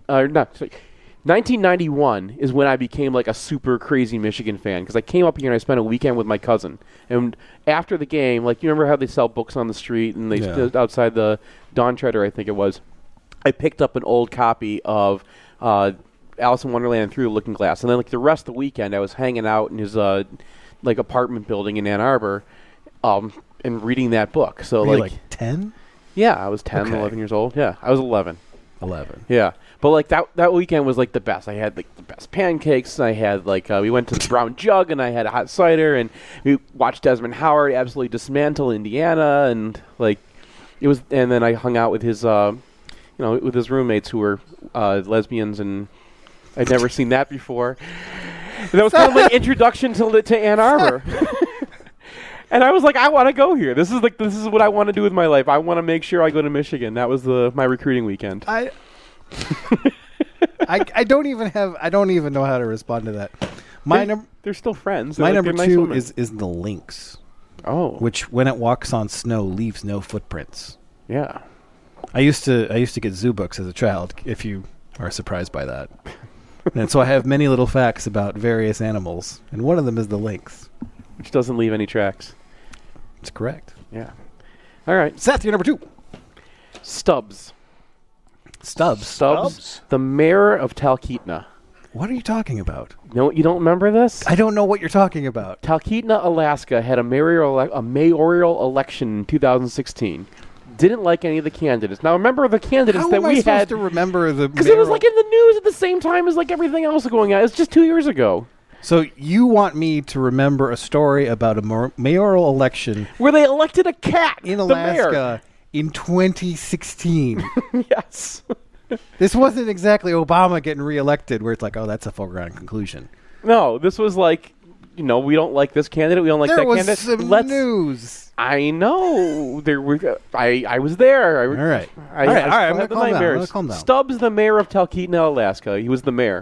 [SPEAKER 2] 1991 is when I became like a super crazy Michigan fan because I came up here and I spent a weekend with my cousin. And after the game, like you remember how they sell books on the street and they stood outside the Dawn Treader, I think it was. I picked up an old copy of Alice in Wonderland and Through the Looking Glass, and then like the rest of the weekend, I was hanging out in his like apartment building in Ann Arbor, and reading that book. So
[SPEAKER 1] were you like 10?
[SPEAKER 2] Yeah, I was 10, 11 years old. Yeah, I was 11.
[SPEAKER 1] 11.
[SPEAKER 2] Yeah, but like that weekend was like the best. I had like the best pancakes. I had like we went to Brown Jug and I had a hot cider, and we watched Desmond Howard absolutely dismantle Indiana, and like it was. And then I hung out with his with his roommates who were lesbians, and I'd never seen that before. And that was kind of like introduction to Ann Arbor. And I was like, I want to go here. This is what I want to do with my life. I want to make sure I go to Michigan. That was my recruiting weekend.
[SPEAKER 1] I don't even know how to respond to that.
[SPEAKER 2] They're still friends.
[SPEAKER 1] My
[SPEAKER 2] like,
[SPEAKER 1] number
[SPEAKER 2] nice
[SPEAKER 1] 2
[SPEAKER 2] women.
[SPEAKER 1] is the lynx.
[SPEAKER 2] Oh,
[SPEAKER 1] which when it walks on snow leaves no footprints.
[SPEAKER 2] Yeah.
[SPEAKER 1] I used to get zoo books as a child, if you are surprised by that. And so I have many little facts about various animals, and one of them is the lynx.
[SPEAKER 2] Which doesn't leave any tracks.
[SPEAKER 1] That's correct.
[SPEAKER 2] Yeah. All right.
[SPEAKER 1] Seth, you're number 2.
[SPEAKER 2] Stubbs.
[SPEAKER 1] Stubbs?
[SPEAKER 2] The mayor of Talkeetna.
[SPEAKER 1] What are you talking about?
[SPEAKER 2] No, you don't remember this?
[SPEAKER 1] I don't know what you're talking about.
[SPEAKER 2] Talkeetna, Alaska had a mayoral election in 2016. Didn't like any of the candidates. Now remember the candidates
[SPEAKER 1] How
[SPEAKER 2] that
[SPEAKER 1] am I
[SPEAKER 2] we
[SPEAKER 1] supposed
[SPEAKER 2] had
[SPEAKER 1] to remember the
[SPEAKER 2] because it was like in the news at the same time as like everything else going on. It's just 2 years ago.
[SPEAKER 1] So you want me to remember a story about a mayoral election
[SPEAKER 2] where they elected a cat
[SPEAKER 1] in Alaska in 2016?
[SPEAKER 2] Yes.
[SPEAKER 1] This wasn't exactly Obama getting reelected where it's like, oh, that's a foregone conclusion.
[SPEAKER 2] No, this was like, we don't like this candidate. We don't like that candidate.
[SPEAKER 1] There was some news.
[SPEAKER 2] I know. There were. I was there.
[SPEAKER 1] All right.
[SPEAKER 2] I'm
[SPEAKER 1] going to calm down.
[SPEAKER 2] Stubbs, the mayor of Talkeetna, Alaska. He was the mayor.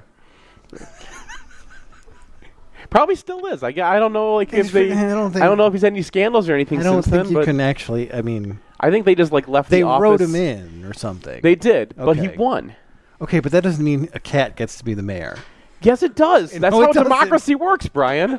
[SPEAKER 2] Probably still is. I don't know. Like if they, I don't know if he's had any scandals or anything.
[SPEAKER 1] I don't
[SPEAKER 2] since
[SPEAKER 1] think
[SPEAKER 2] then,
[SPEAKER 1] you
[SPEAKER 2] but
[SPEAKER 1] can actually. I mean,
[SPEAKER 2] I think they just like left.
[SPEAKER 1] They
[SPEAKER 2] the office.
[SPEAKER 1] wrote him in or something.
[SPEAKER 2] They did, but he won.
[SPEAKER 1] Okay, but that doesn't mean a cat gets to be the mayor.
[SPEAKER 2] Yes, it does. That's
[SPEAKER 1] no,
[SPEAKER 2] how democracy works, Brian.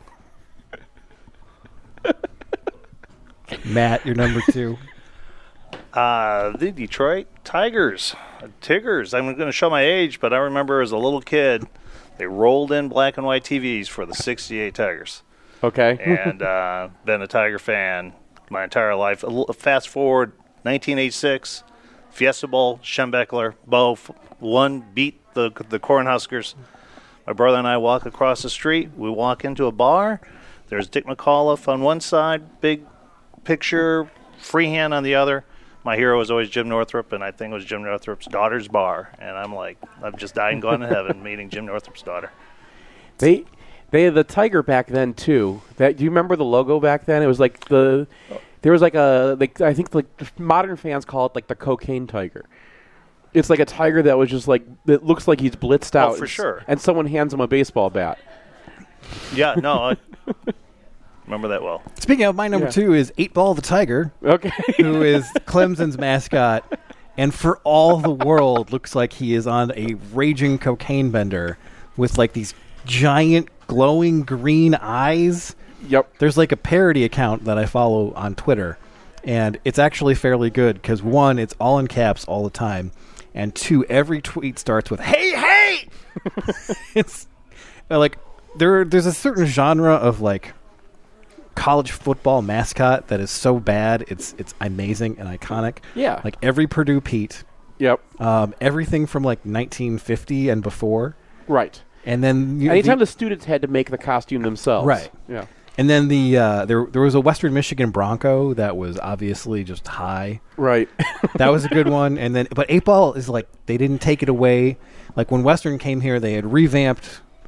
[SPEAKER 1] Matt, you're number 2.
[SPEAKER 8] The Detroit Tigers. I'm going to show my age, but I remember as a little kid, they rolled in black and white TVs for the 68 Tigers.
[SPEAKER 2] Okay.
[SPEAKER 8] And been a Tiger fan my entire life. Fast forward, 1986, Fiesta Bowl, Schembechler, Bo beat the Cornhuskers. My brother and I walk across the street. We walk into a bar. There's Dick McAuliffe on one side, big picture, freehand on the other. My hero was always Jim Northrup, and I think it was Jim Northrup's daughter's bar. And I'm like, I've just died and gone to heaven meeting Jim Northrup's daughter.
[SPEAKER 2] They had the tiger back then too. Do you remember the logo back then? It was like there was like I think like modern fans call it like the cocaine tiger. It's like a tiger that was just like it looks like he's blitzed out.
[SPEAKER 8] Oh, for sure.
[SPEAKER 2] And someone hands him a baseball bat.
[SPEAKER 8] Yeah, no. Remember that well.
[SPEAKER 1] Speaking of, my number 2 is 8-Ball the Tiger.
[SPEAKER 2] Okay.
[SPEAKER 1] Who is Clemson's mascot, and for all the world looks like he is on a raging cocaine bender with like these giant glowing green eyes.
[SPEAKER 2] Yep.
[SPEAKER 1] There's like a parody account that I follow on Twitter, and it's actually fairly good because 1, it's all in caps all the time, and 2, every tweet starts with "Hey, hey!" It's like there's a certain genre of like college football mascot that is so bad it's amazing and iconic.
[SPEAKER 2] Yeah.
[SPEAKER 1] Like every Purdue Pete.
[SPEAKER 2] Yep.
[SPEAKER 1] Everything from like 1950 and before.
[SPEAKER 2] Right.
[SPEAKER 1] And then
[SPEAKER 2] anytime the students had to make the costume themselves.
[SPEAKER 1] Right.
[SPEAKER 2] Yeah.
[SPEAKER 1] And then there was a Western Michigan Bronco that was obviously just high.
[SPEAKER 2] Right.
[SPEAKER 1] That was a good one. And then but 8-Ball is like they didn't take it away. Like when Western came here, they had revamped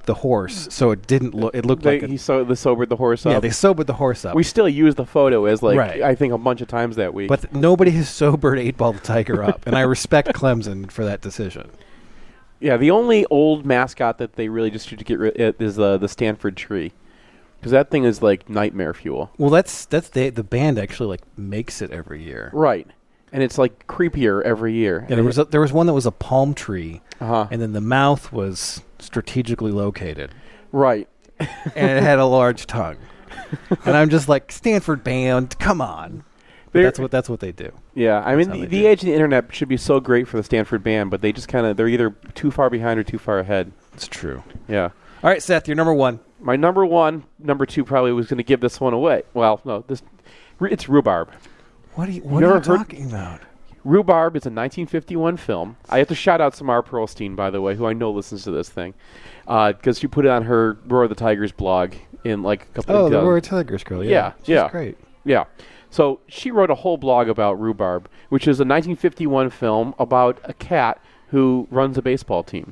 [SPEAKER 1] the horse, so it didn't look. It looked like
[SPEAKER 2] they sobered the horse up.
[SPEAKER 1] Yeah, they sobered the horse up.
[SPEAKER 2] We still use the photo as
[SPEAKER 1] Right.
[SPEAKER 2] I think a bunch of times that week.
[SPEAKER 1] But nobody has sobered 8-Ball the Tiger up, and I respect Clemson for that decision.
[SPEAKER 2] Yeah, the only old mascot that they really just should get rid of is the Stanford tree, because that thing is like nightmare fuel.
[SPEAKER 1] Well, that's the band actually like makes it every year,
[SPEAKER 2] Right, and it's like creepier every year.
[SPEAKER 1] Yeah, there was one that was a palm tree,
[SPEAKER 2] Uh-huh.
[SPEAKER 1] and then the mouth was strategically located,
[SPEAKER 2] Right.
[SPEAKER 1] and it had a large tongue, and I'm just like, Stanford band, come on. But that's what they do.
[SPEAKER 2] Yeah, I
[SPEAKER 1] That's
[SPEAKER 2] mean
[SPEAKER 1] how
[SPEAKER 2] the
[SPEAKER 1] they
[SPEAKER 2] age of the internet should be so great for the Stanford band, but they just they're either too far behind or too far ahead.
[SPEAKER 1] It's true.
[SPEAKER 2] Yeah.
[SPEAKER 1] All right, Seth, you're number one.
[SPEAKER 2] My number two probably was going to give this one away. Well, no, it's Rhubarb.
[SPEAKER 1] What are you talking about?
[SPEAKER 2] Rhubarb is a 1951 film. I have to shout out Samara Pearlstein, by the way, who I know listens to this thing, because she put it on her Roar of the Tigers blog in like a couple of
[SPEAKER 1] Oh, the Roar of the Tigers girl. Yeah,
[SPEAKER 2] yeah.
[SPEAKER 1] She's great.
[SPEAKER 2] Yeah. So she wrote a whole blog about Rhubarb, which is a 1951 film about a cat who runs a baseball team.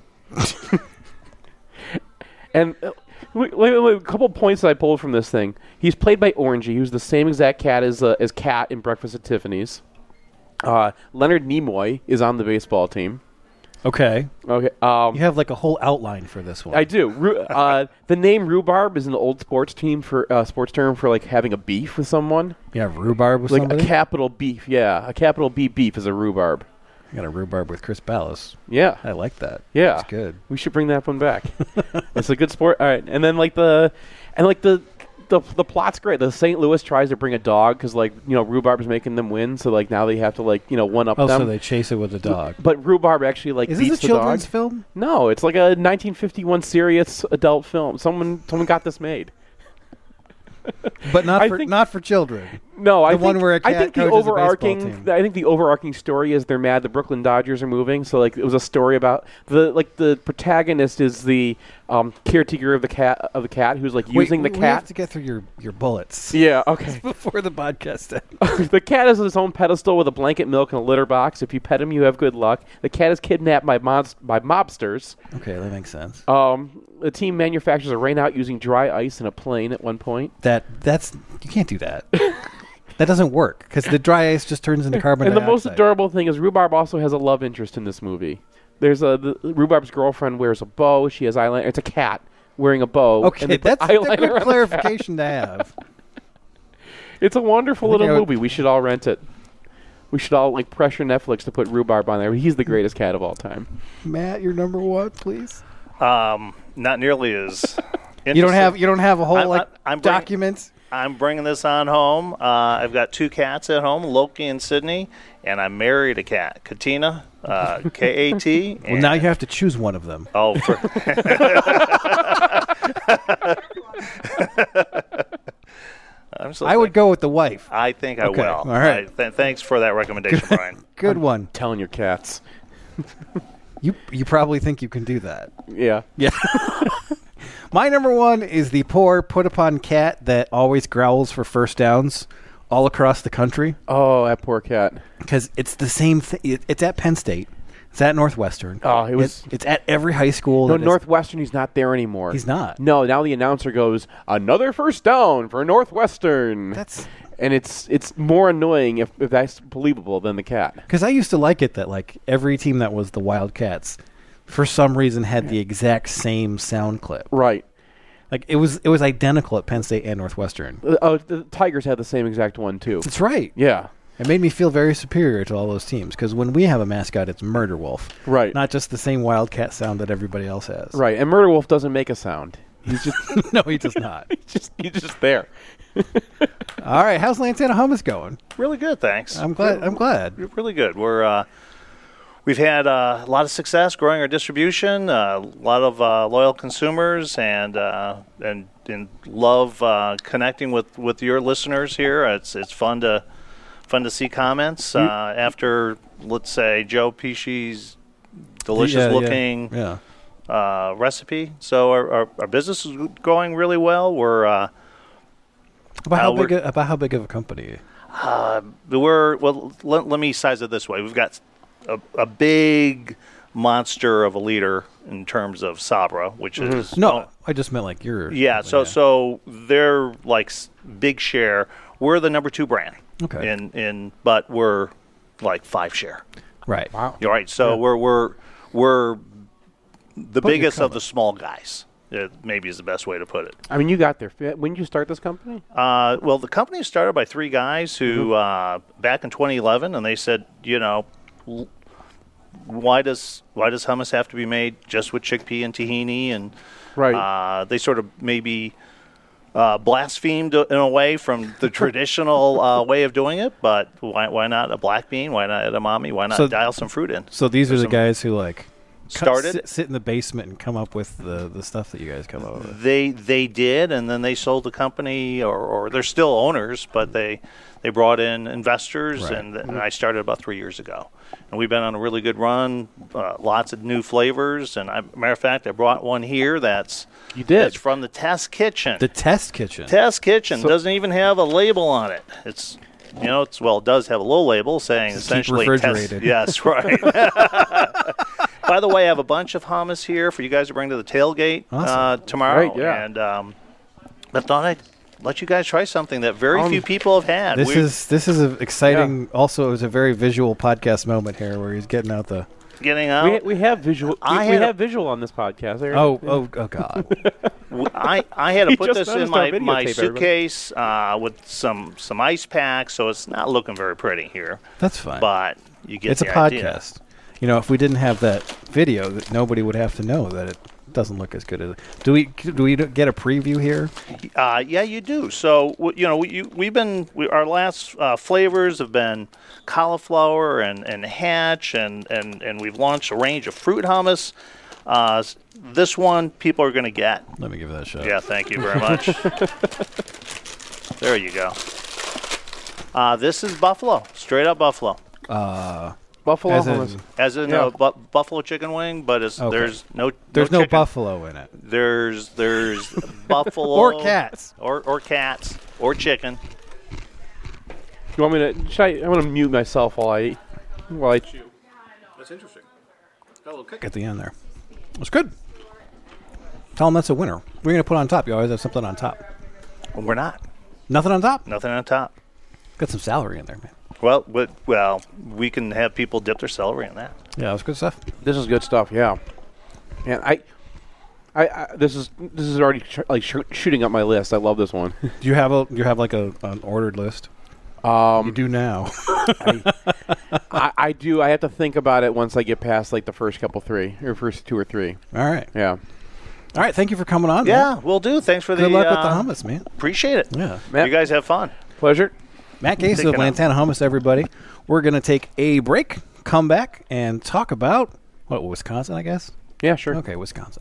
[SPEAKER 2] And a couple points that I pulled from this thing. He's played by Orangey, who's the same exact cat as Cat in Breakfast at Tiffany's. Leonard Nimoy is on the baseball team.
[SPEAKER 1] Okay.
[SPEAKER 2] Okay.
[SPEAKER 1] You have like a whole outline for this one.
[SPEAKER 2] I do. The name Rhubarb is an old sports term for like having a beef with someone.
[SPEAKER 1] You have rhubarb with
[SPEAKER 2] like
[SPEAKER 1] somebody?
[SPEAKER 2] a capital beef. Yeah, a capital B beef is a rhubarb.
[SPEAKER 1] I got a rhubarb with Chris Ballas.
[SPEAKER 2] Yeah,
[SPEAKER 1] I like that.
[SPEAKER 2] Yeah,
[SPEAKER 1] it's good.
[SPEAKER 2] We should bring that one back. It's a good sport. All right, and then the plot's great. The St. Louis tries to bring a dog because Rhubarb's making them win, so like now they have to one up them.
[SPEAKER 1] Oh, so they chase it with a dog.
[SPEAKER 2] But Rhubarb actually
[SPEAKER 1] is
[SPEAKER 2] beats
[SPEAKER 1] this a
[SPEAKER 2] the dog.
[SPEAKER 1] children's film?
[SPEAKER 2] No, it's like a 1951 serious adult film. Someone got this made.
[SPEAKER 1] But not for children.
[SPEAKER 2] No, I
[SPEAKER 1] think the
[SPEAKER 2] overarching story is they're mad the Brooklyn Dodgers are moving. So like it was a story about the protagonist is the caretaker of the cat who's like using the cat.
[SPEAKER 1] We have to get through your bullets.
[SPEAKER 2] Yeah, okay.
[SPEAKER 1] Before the podcast ends.
[SPEAKER 2] The cat has his own pedestal with a blanket, milk, and a litter box. If you pet him, you have good luck. The cat is kidnapped by mobsters.
[SPEAKER 1] Okay, that makes sense.
[SPEAKER 2] The team manufactures a rain out using dry ice in a plane at one point.
[SPEAKER 1] That's you can't do that. That doesn't work because the dry ice just turns into carbon dioxide.
[SPEAKER 2] And the most adorable thing is Rhubarb also has a love interest in this movie. There's Rhubarb's girlfriend wears a bow. She has eyeliner. It's a cat wearing a bow.
[SPEAKER 1] Okay, that's a good clarification to have.
[SPEAKER 2] It's a wonderful little movie. We should all rent it. We should all pressure Netflix to put Rhubarb on there. He's the greatest cat of all time.
[SPEAKER 1] Matt, your number one, please.
[SPEAKER 8] Not nearly as.
[SPEAKER 1] You don't have a whole document.
[SPEAKER 8] I'm bringing this on home. I've got two cats at home, Loki and Sydney, and I married a cat, Katina, K-A-T.
[SPEAKER 1] Well, now you have to choose one of them.
[SPEAKER 8] Oh,
[SPEAKER 1] I would go with the wife.
[SPEAKER 8] I think I will.
[SPEAKER 1] All right.
[SPEAKER 8] Thanks for that recommendation, Brian.
[SPEAKER 1] Good one.
[SPEAKER 2] Telling your cats.
[SPEAKER 1] You probably think you can do that.
[SPEAKER 2] Yeah.
[SPEAKER 1] Yeah. My number one is the poor put-upon cat that always growls for first downs all across the country.
[SPEAKER 2] Oh, that poor cat.
[SPEAKER 1] Because it's the same thing. It's at Penn State. It's at Northwestern.
[SPEAKER 2] Oh,
[SPEAKER 1] It's at every high school.
[SPEAKER 2] No, Northwestern, he's not there anymore.
[SPEAKER 1] He's not.
[SPEAKER 2] No, now the announcer goes, another first down for Northwestern. And it's more annoying if that's believable than the cat.
[SPEAKER 1] Because I used to like it that every team that was the Wildcats, for some reason, had the exact same sound clip.
[SPEAKER 2] Right.
[SPEAKER 1] It was identical at Penn State and Northwestern.
[SPEAKER 2] The Tigers had the same exact one too.
[SPEAKER 1] That's right.
[SPEAKER 2] Yeah.
[SPEAKER 1] It made me feel very superior to all those teams because when we have a mascot, it's Murder Wolf.
[SPEAKER 2] Right.
[SPEAKER 1] Not just the same Wildcat sound that everybody else has.
[SPEAKER 2] Right. And Murder Wolf doesn't make a sound. He's just
[SPEAKER 1] no, he does not.
[SPEAKER 2] He's just there.
[SPEAKER 1] All right, how's Lantana Hummus going?
[SPEAKER 8] Really good, thanks.
[SPEAKER 1] I'm glad.
[SPEAKER 8] Really good. We've had a lot of success growing our distribution, a lot of loyal consumers, and love connecting with your listeners here. It's fun to see comments after, let's say, Joe Pesci's delicious looking recipe. So our business is going really well. We're
[SPEAKER 1] about how big of a company?
[SPEAKER 8] Let me size it this way. We've got a big monster of a leader in terms of Sabra, which is
[SPEAKER 1] I just meant like your
[SPEAKER 8] So they're like big share. We're the number 2 brand.
[SPEAKER 1] Okay.
[SPEAKER 8] But we're like 5 share.
[SPEAKER 1] Right.
[SPEAKER 2] Wow.
[SPEAKER 8] You're right. So we're the biggest of the small guys. Maybe is the best way to put it.
[SPEAKER 2] I mean, you got there. When did you start this company?
[SPEAKER 8] Well, the company started by 3 guys who back in 2011, and they said, why does hummus have to be made just with chickpea and tahini? And they sort of maybe blasphemed in a way from the traditional way of doing it. But why not a black bean? Why not edamame? Why not dial some fruit in?
[SPEAKER 1] So these are the guys who
[SPEAKER 8] started
[SPEAKER 1] sit in the basement and come up with the stuff that you guys come up with.
[SPEAKER 8] They did, and then they sold the company, or they're still owners, but they brought in investors, and I started about 3 years ago, and we've been on a really good run. Lots of new flavors, and matter of fact, I brought one here that's from the Test Kitchen.
[SPEAKER 1] The Test Kitchen.
[SPEAKER 8] Test Kitchen doesn't even have a label on it. It does have a little label saying essentially
[SPEAKER 1] refrigerated.
[SPEAKER 8] Yes, right. By the way, I have a bunch of hummus here for you guys to bring to the tailgate tomorrow.
[SPEAKER 2] Great, yeah.
[SPEAKER 8] And I thought I'd let you guys try something that very few people have had.
[SPEAKER 1] This is an exciting. Yeah. Also, it was a very visual podcast moment here where he's getting out the.
[SPEAKER 8] Getting out.
[SPEAKER 2] We have visual. We have visual on this podcast.
[SPEAKER 1] Oh God!
[SPEAKER 8] I had to put this in my suitcase with some ice packs, so it's not looking very pretty here.
[SPEAKER 1] That's fine.
[SPEAKER 8] But you get
[SPEAKER 1] it's
[SPEAKER 8] the
[SPEAKER 1] a podcast.
[SPEAKER 8] idea.
[SPEAKER 1] If we didn't have that video, that nobody would have to know that it doesn't look as good as it. Do we get a preview here?
[SPEAKER 8] Yeah, you do. So our last flavors have been cauliflower and hatch, and we've launched a range of fruit hummus. This one people are going to get.
[SPEAKER 1] Let me give that a shot.
[SPEAKER 8] Yeah, thank you very much. There you go. This is buffalo, straight up buffalo.
[SPEAKER 2] Buffalo hummus.
[SPEAKER 8] As in buffalo chicken wing, but there's no
[SPEAKER 1] buffalo in it.
[SPEAKER 8] There's buffalo
[SPEAKER 1] or cats
[SPEAKER 8] or cats or chicken.
[SPEAKER 2] You want me to? I want to mute myself while I chew.
[SPEAKER 8] That's interesting.
[SPEAKER 1] Got a little kick at the end there. That's good. Tell them that's a winner. We're going to put on top. You always have something on top.
[SPEAKER 8] Well, we're not.
[SPEAKER 1] Nothing on top?
[SPEAKER 8] Nothing on top.
[SPEAKER 1] Got some celery in there, man.
[SPEAKER 8] Well, we can have people dip their celery in that.
[SPEAKER 1] Yeah, that's good stuff.
[SPEAKER 2] This is good stuff. Yeah, and I this is already shooting up my list. I love this one.
[SPEAKER 1] Do you have an ordered list? You do now.
[SPEAKER 2] I do. I have to think about it once I get past the first first 2 or 3.
[SPEAKER 1] All right.
[SPEAKER 2] Yeah.
[SPEAKER 1] All right. Thank you for coming on.
[SPEAKER 8] Yeah,
[SPEAKER 1] man.
[SPEAKER 8] we'll do. Thanks for
[SPEAKER 1] good luck with the hummus, man.
[SPEAKER 8] Appreciate it.
[SPEAKER 1] Yeah.
[SPEAKER 8] You guys have fun.
[SPEAKER 2] Pleasure.
[SPEAKER 1] Matt Gase of Lantana Hummus, everybody. We're going to take a break, come back, and talk about, Wisconsin, I guess?
[SPEAKER 2] Yeah, sure.
[SPEAKER 1] Okay, Wisconsin.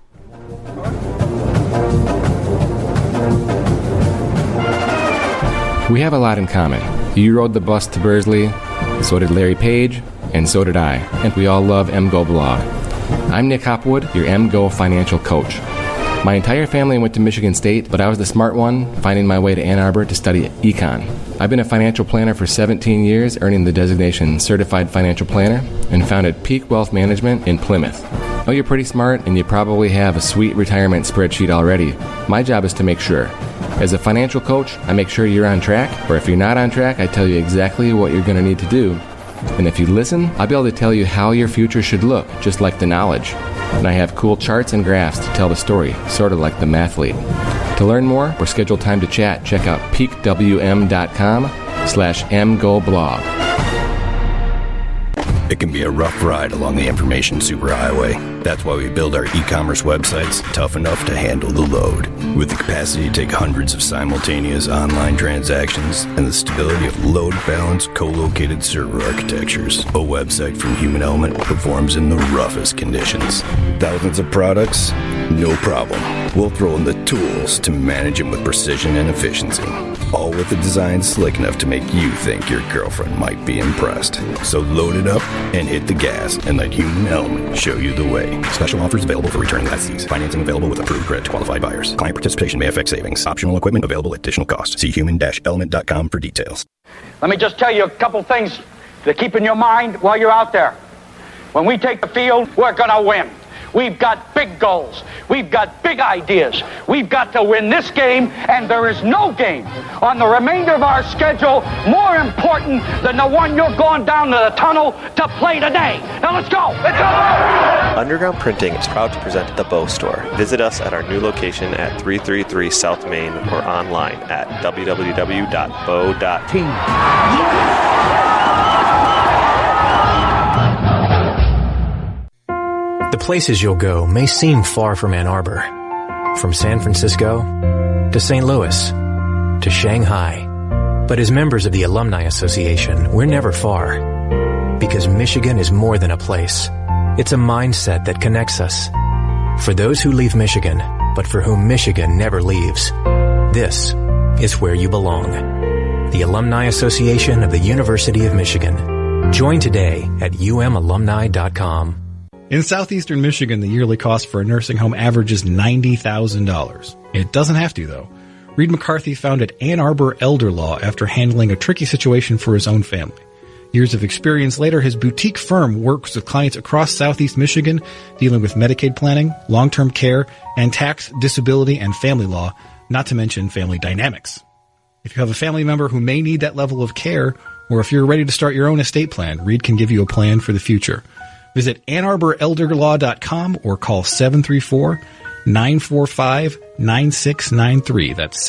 [SPEAKER 7] We have a lot in common. You rode the bus to Bursley, so did Larry Page, and so did I. And we all love MGO Blog. I'm Nick Hopwood, your MGO financial coach. My entire family went to Michigan State, but I was the smart one, finding my way to Ann Arbor to study econ. I've been a financial planner for 17 years, earning the designation Certified Financial Planner, and founded Peak Wealth Management in Plymouth. Oh, you're pretty smart, and you probably have a sweet retirement spreadsheet already. My job is to make sure. As a financial coach, I make sure you're on track, or if you're not on track, I tell you exactly what you're going to need to do. And if you listen, I'll be able to tell you how your future should look, just like the knowledge. And I have cool charts and graphs to tell the story, sort of like the mathlete. To learn more or schedule time to chat, check out peakwm.com/mgoblog.
[SPEAKER 9] It can be a rough ride along the information superhighway. That's why we build our e-commerce websites tough enough to handle the load. With the capacity to take hundreds of simultaneous online transactions and the stability of load-balanced, co-located server architectures, a website from Human Element performs in the roughest conditions. Thousands of products? No problem. We'll throw in the tools to manage them with precision and efficiency. All with a design slick enough to make you think your girlfriend might be impressed. So load it up and hit the gas and let Human Element show you the way. Special offers available for returning lessees. Financing available with approved credit to qualified buyers. Client participation may affect savings. Optional equipment available at additional cost. See human-element.com for details.
[SPEAKER 3] Let me just tell you a couple things to keep in your mind while you're out there. When we take the field, we're going to win. We've got big goals. We've got big ideas. We've got to win this game, and there is no game on the remainder of our schedule more important than the one you're going down to the tunnel to play today. Now let's go. Let's go.
[SPEAKER 4] Underground Printing is proud to present the Bow Store. Visit us at our new location at 333 South Main or online at www.bow.team.
[SPEAKER 10] The places you'll go may seem far from Ann Arbor. From San Francisco to St. Louis to Shanghai. But as members of the Alumni Association, we're never far. Because Michigan is more than a place. It's a mindset that connects us. For those who leave Michigan, but for whom Michigan never leaves, this is where you belong. The Alumni Association of the University of Michigan. Join today at umalumni.com.
[SPEAKER 11] In southeastern Michigan, the yearly cost for a nursing home averages $90,000. It doesn't have to, though. Reed McCarthy founded Ann Arbor Elder Law after handling a tricky situation for his own family. Years of experience later, his boutique firm works with clients across southeast Michigan, dealing with Medicaid planning, long-term care, and tax, disability, and family law, not to mention family dynamics. If you have a family member who may need that level of care, or if you're ready to start your own estate plan, Reed can give you a plan for the future. Visit AnnArborElderLaw.com or call 734-945-9693. That's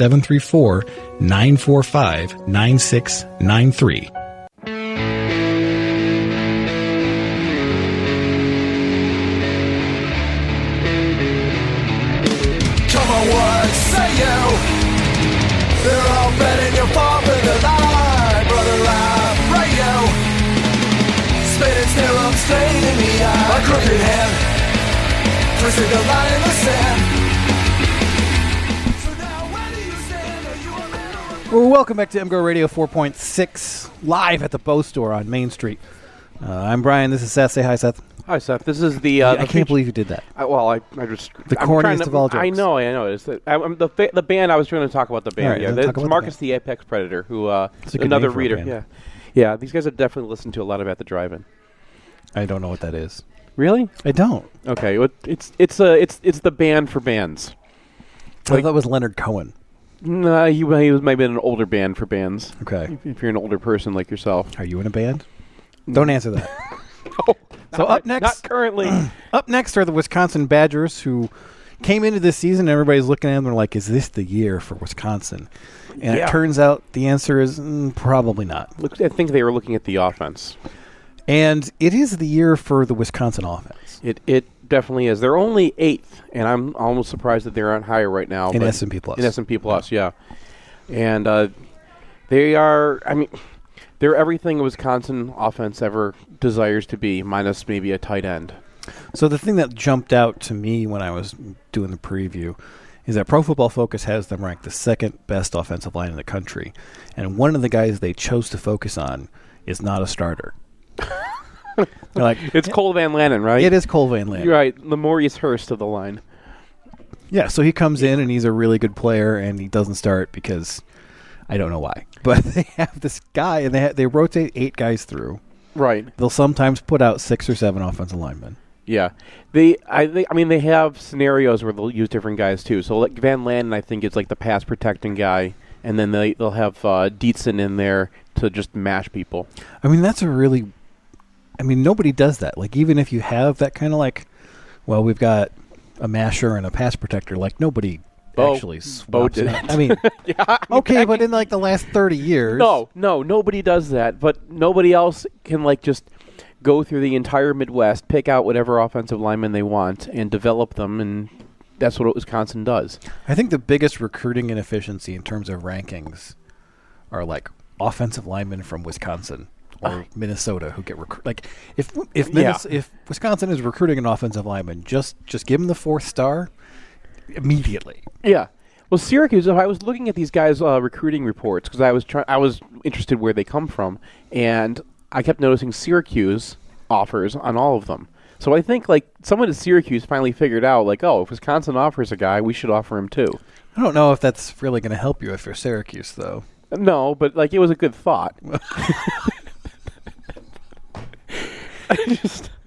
[SPEAKER 11] 734-945-9693.
[SPEAKER 12] Come on, what say you? They're all betting you're popular live, brother live radio. Spinning still up straight in the eye. A crooked hand, twisted the line in the sand. So now where do you stand? Are you a little...
[SPEAKER 1] Well, welcome back to MGO Radio 4.6, live at the Bow Store on Main Street. I'm Brian. This is Seth. Say hi, Seth.
[SPEAKER 2] Hi, Seth. This is the.
[SPEAKER 1] I can't believe you did that.
[SPEAKER 2] I just
[SPEAKER 1] the corniest of all jokes.
[SPEAKER 2] I know. It's the band. I was trying to talk about the band.
[SPEAKER 1] Right,
[SPEAKER 2] It's Marcus the Apex Predator, who another reader. Yeah. These guys have definitely listened to a lot of At the Drive-In.
[SPEAKER 1] I don't know what that is.
[SPEAKER 2] Really?
[SPEAKER 1] I don't.
[SPEAKER 2] Okay, it's the band for bands.
[SPEAKER 1] I thought that was Leonard Cohen.
[SPEAKER 2] No, he was maybe an older band for bands.
[SPEAKER 1] Okay.
[SPEAKER 2] If you're an older person like yourself.
[SPEAKER 1] Are you in a band? Don't answer that.
[SPEAKER 2] No.
[SPEAKER 1] So up next,
[SPEAKER 2] not currently.
[SPEAKER 1] Up next are the Wisconsin Badgers, who came into this season. And everybody's looking at them and like, "Is this the year for Wisconsin?" And it turns out the answer is probably not.
[SPEAKER 2] I think they were looking at the offense,
[SPEAKER 1] and it is the year for the Wisconsin offense.
[SPEAKER 2] It definitely is. They're only 8th, and I'm almost surprised that they're on higher right now.
[SPEAKER 1] In S&P Plus.
[SPEAKER 2] In S&P Plus, yeah. And they are. I mean. They're everything a Wisconsin offense ever desires to be, minus maybe a tight end.
[SPEAKER 1] So the thing that jumped out to me when I was doing the preview is that Pro Football Focus has them ranked the second best offensive line in the country. And one of the guys they chose to focus on is not a starter.
[SPEAKER 2] It's Cole Van Lanen, right?
[SPEAKER 1] It is Cole Van Lanen.
[SPEAKER 2] You're right. Lamorius Hurst of the line.
[SPEAKER 1] Yeah, so he comes in and he's a really good player, and he doesn't start because... I don't know why, but they have this guy, and they rotate 8 guys through.
[SPEAKER 2] Right.
[SPEAKER 1] They'll sometimes put out 6 or 7 offensive linemen.
[SPEAKER 2] Yeah, they have scenarios where they'll use different guys too. So like Van Lanen, I think is like the pass protecting guy, and then they'll have Dietzen in there to just mash people.
[SPEAKER 1] I mean, nobody does that. Like even if you have that kind of like, well, we've got a masher and a pass protector. Like nobody. Actually,
[SPEAKER 2] Bo did it.
[SPEAKER 1] I mean, okay, but in like the last 30 years,
[SPEAKER 2] no, nobody does that. But nobody else can like just go through the entire Midwest, pick out whatever offensive linemen they want, and develop them, and that's what Wisconsin does.
[SPEAKER 1] I think the biggest recruiting inefficiency in terms of rankings are like offensive linemen from Wisconsin or Minnesota who get recruited. Like if Wisconsin is recruiting an offensive lineman, just give him the 4th star. Immediately.
[SPEAKER 2] Yeah. Well, Syracuse. I was looking at these guys' recruiting reports because I was interested where they come from, and I kept noticing Syracuse offers on all of them. So I think like someone at Syracuse finally figured out like, oh, if Wisconsin offers a guy, we should offer him too.
[SPEAKER 1] I don't know if that's really going to help you if you're Syracuse, though.
[SPEAKER 2] No, but like it was a good thought.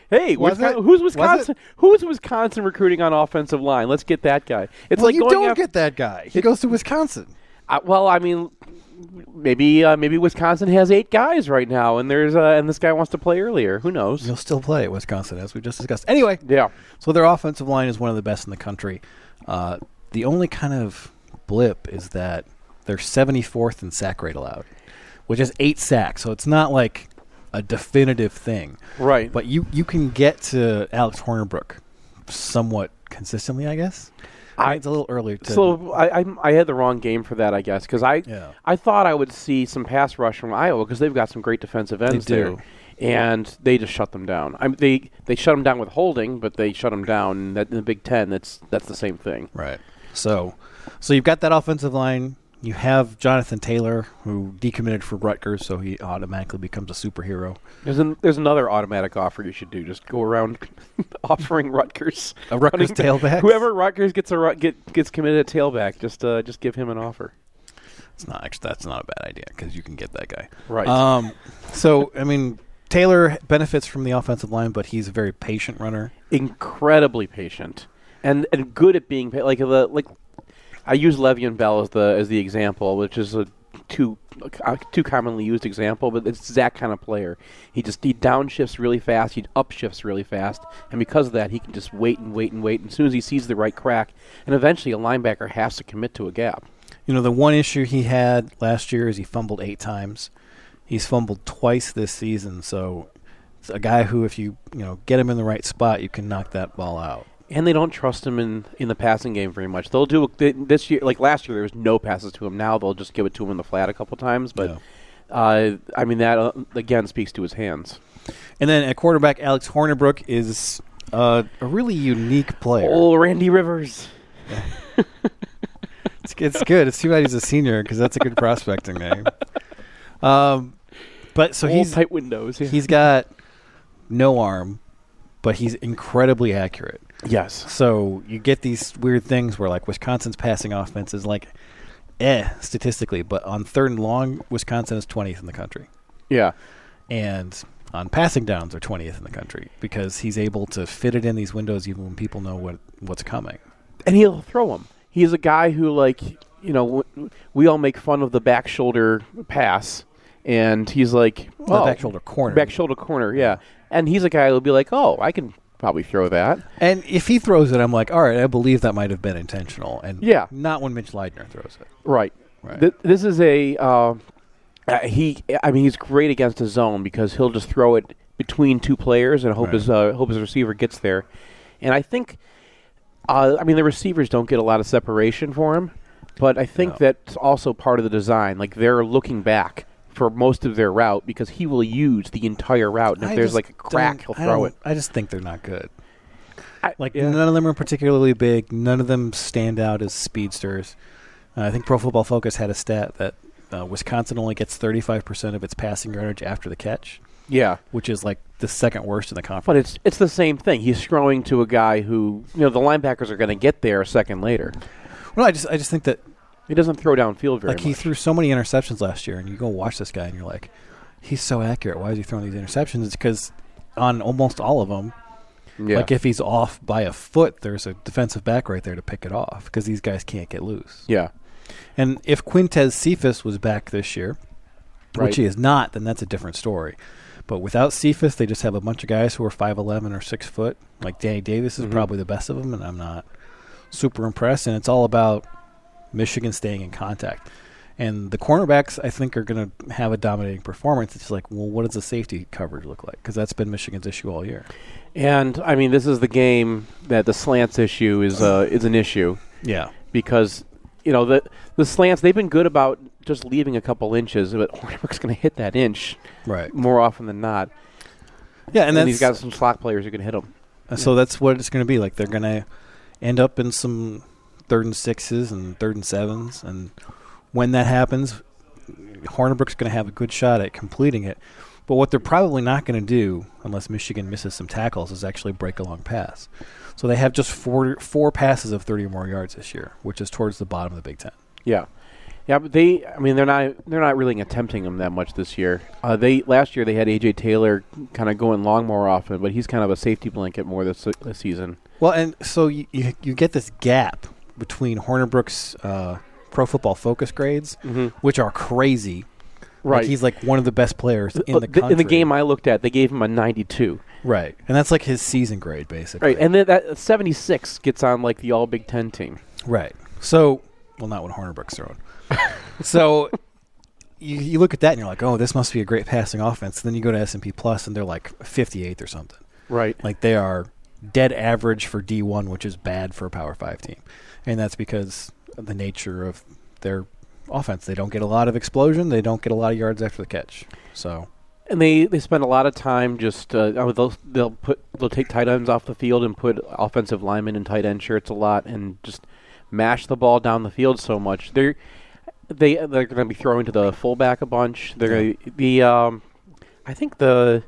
[SPEAKER 2] Hey, who's Wisconsin? Who's Wisconsin recruiting on offensive line? Let's get that guy. It's like
[SPEAKER 1] you don't get that guy. He goes to Wisconsin.
[SPEAKER 2] Well, I mean, maybe Wisconsin has 8 guys right now, and and this guy wants to play earlier. Who knows?
[SPEAKER 1] He'll still play at Wisconsin, as we just discussed. Anyway,
[SPEAKER 2] yeah.
[SPEAKER 1] So their offensive line is one of the best in the country. The only kind of blip is that they're 74th in sack rate allowed, which is 8 sacks. So it's not like a definitive thing,
[SPEAKER 2] right?
[SPEAKER 1] But you can get to Alex Hornibrook somewhat consistently, I guess. It's a little early.
[SPEAKER 2] So I had the wrong game for that, I guess, because I thought I would see some pass rush from Iowa because they've got some great defensive ends there, and they just shut them down. They shut them down with holding, but they shut them down in the Big Ten. That's the same thing,
[SPEAKER 1] right? So you've got that offensive line. You have Jonathan Taylor, who decommitted for Rutgers, so he automatically becomes a superhero.
[SPEAKER 2] There's another automatic offer you should do. Just go around offering Rutgers
[SPEAKER 1] a Rutgers tailback.
[SPEAKER 2] Whoever Rutgers gets committed at tailback, just give him an offer.
[SPEAKER 1] That's not a bad idea because you can get that guy.
[SPEAKER 2] Right.
[SPEAKER 1] So I mean, Taylor benefits from the offensive line, but he's a very patient runner.
[SPEAKER 2] Incredibly patient, and good at being like. I use Le'Veon Bell as the example, which is a too commonly used example, but it's that kind of player. He downshifts really fast, he upshifts really fast, and because of that, he can just wait and wait and wait. And as soon as he sees the right crack, and eventually a linebacker has to commit to a gap.
[SPEAKER 1] You know, the one issue he had last year is he fumbled 8 times. He's fumbled twice this season, so it's a guy who, if you get him in the right spot, you can knock that ball out.
[SPEAKER 2] And they don't trust him in the passing game very much. They'll do this year, like last year, there was no passes to him. Now they'll just give it to him in the flat a couple times. But I mean that again speaks to his hands.
[SPEAKER 1] And then at quarterback, Alex Hornibrook is a really unique player.
[SPEAKER 2] Oh, Randy Rivers.
[SPEAKER 1] Yeah. It's good. It's too bad he's a senior because that's a good prospecting name. But so he's
[SPEAKER 2] tight windows. Yeah.
[SPEAKER 1] He's got no arm, but he's incredibly accurate.
[SPEAKER 2] Yes.
[SPEAKER 1] So you get these weird things where, like, Wisconsin's passing offense is like, statistically, but on 3rd and long, Wisconsin is 20th in the country.
[SPEAKER 2] Yeah.
[SPEAKER 1] And on passing downs, they're 20th in the country because he's able to fit it in these windows even when people know what's coming.
[SPEAKER 2] And he'll throw them. He's a guy who, like, we all make fun of the back shoulder pass, and he's like,
[SPEAKER 1] back shoulder corner.
[SPEAKER 2] Back shoulder corner, yeah. And he's a guy who'll be like, oh, I can probably throw that.
[SPEAKER 1] And if he throws it, I'm like, all right, I believe that might have been intentional. And not when Mitch Leidner throws it.
[SPEAKER 2] Right. This is he's great against his zone because he'll just throw it between 2 players and hope his receiver gets there. And I think, the receivers don't get a lot of separation for him, but I think that's also part of the design. Like, they're looking back for most of their route because he will use the entire route. And if there's like a crack, he'll throw it.
[SPEAKER 1] I just think they're not good. None of them are particularly big. None of them stand out as speedsters. I think Pro Football Focus had a stat that Wisconsin only gets 35% of its passing yardage after the catch.
[SPEAKER 2] Yeah.
[SPEAKER 1] Which is like the second worst in the conference.
[SPEAKER 2] But it's the same thing. He's throwing to a guy who, the linebackers are going to get there a second later.
[SPEAKER 1] Well, I just think that
[SPEAKER 2] he doesn't throw downfield very much.
[SPEAKER 1] He threw so many interceptions last year, and you go watch this guy, and you're like, he's so accurate. Why is he throwing these interceptions? It's because on almost all of them, like if he's off by a foot, there's a defensive back right there to pick it off because these guys can't get loose.
[SPEAKER 2] Yeah.
[SPEAKER 1] And if Quintez Cephas was back this year, which he is not, then that's a different story. But without Cephas, they just have a bunch of guys who are 5'11" or 6 foot. Like Danny Davis is probably the best of them, and I'm not super impressed. And it's all about Michigan staying in contact. And the cornerbacks, I think, are going to have a dominating performance. It's like, well, what does the safety coverage look like? Because that's been Michigan's issue all year.
[SPEAKER 2] And, this is the game that the slants issue is an issue.
[SPEAKER 1] Yeah.
[SPEAKER 2] Because, the slants, they've been good about just leaving a couple inches, but Hornibrook's going to hit that inch more often than not.
[SPEAKER 1] Yeah, and
[SPEAKER 2] he's got some slot players who can hit him.
[SPEAKER 1] So that's what it's going to be like. They're going to end up in some 3rd and 6s and 3rd and 7s, and when that happens, Hornibrook's going to have a good shot at completing it. But what they're probably not going to do, unless Michigan misses some tackles, is actually break a long pass. So they have just four passes of 30 or more yards this year, which is towards the bottom of the Big Ten.
[SPEAKER 2] Yeah. Yeah, but they're not really attempting him that much this year. Last year they had A.J. Taylor kind of going long more often, but he's kind of a safety blanket more this season.
[SPEAKER 1] Well, and so you get this gap between Hornibrook's Pro Football Focus grades, which are crazy.
[SPEAKER 2] Right.
[SPEAKER 1] Like he's like one of the best players in the country.
[SPEAKER 2] In the game I looked at, they gave him a 92.
[SPEAKER 1] Right. And that's like his season grade, basically.
[SPEAKER 2] Right. And then that 76 gets on like the All Big Ten team.
[SPEAKER 1] Right. So, well, not when Hornibrook's throwing. So you look at that and you're like, oh, this must be a great passing offense. Then you go to S&P Plus and they're like 58th or something.
[SPEAKER 2] Right.
[SPEAKER 1] Like they are dead average for D1, which is bad for a Power 5 team. And that's because of the nature of their offense. They don't get a lot of explosion. They don't get a lot of yards after the catch. So,
[SPEAKER 2] and they spend a lot of time just they'll take tight ends off the field and put offensive linemen in tight end shirts a lot and just mash the ball down the field so much. They're going to be throwing to the fullback a bunch. They're going to I think the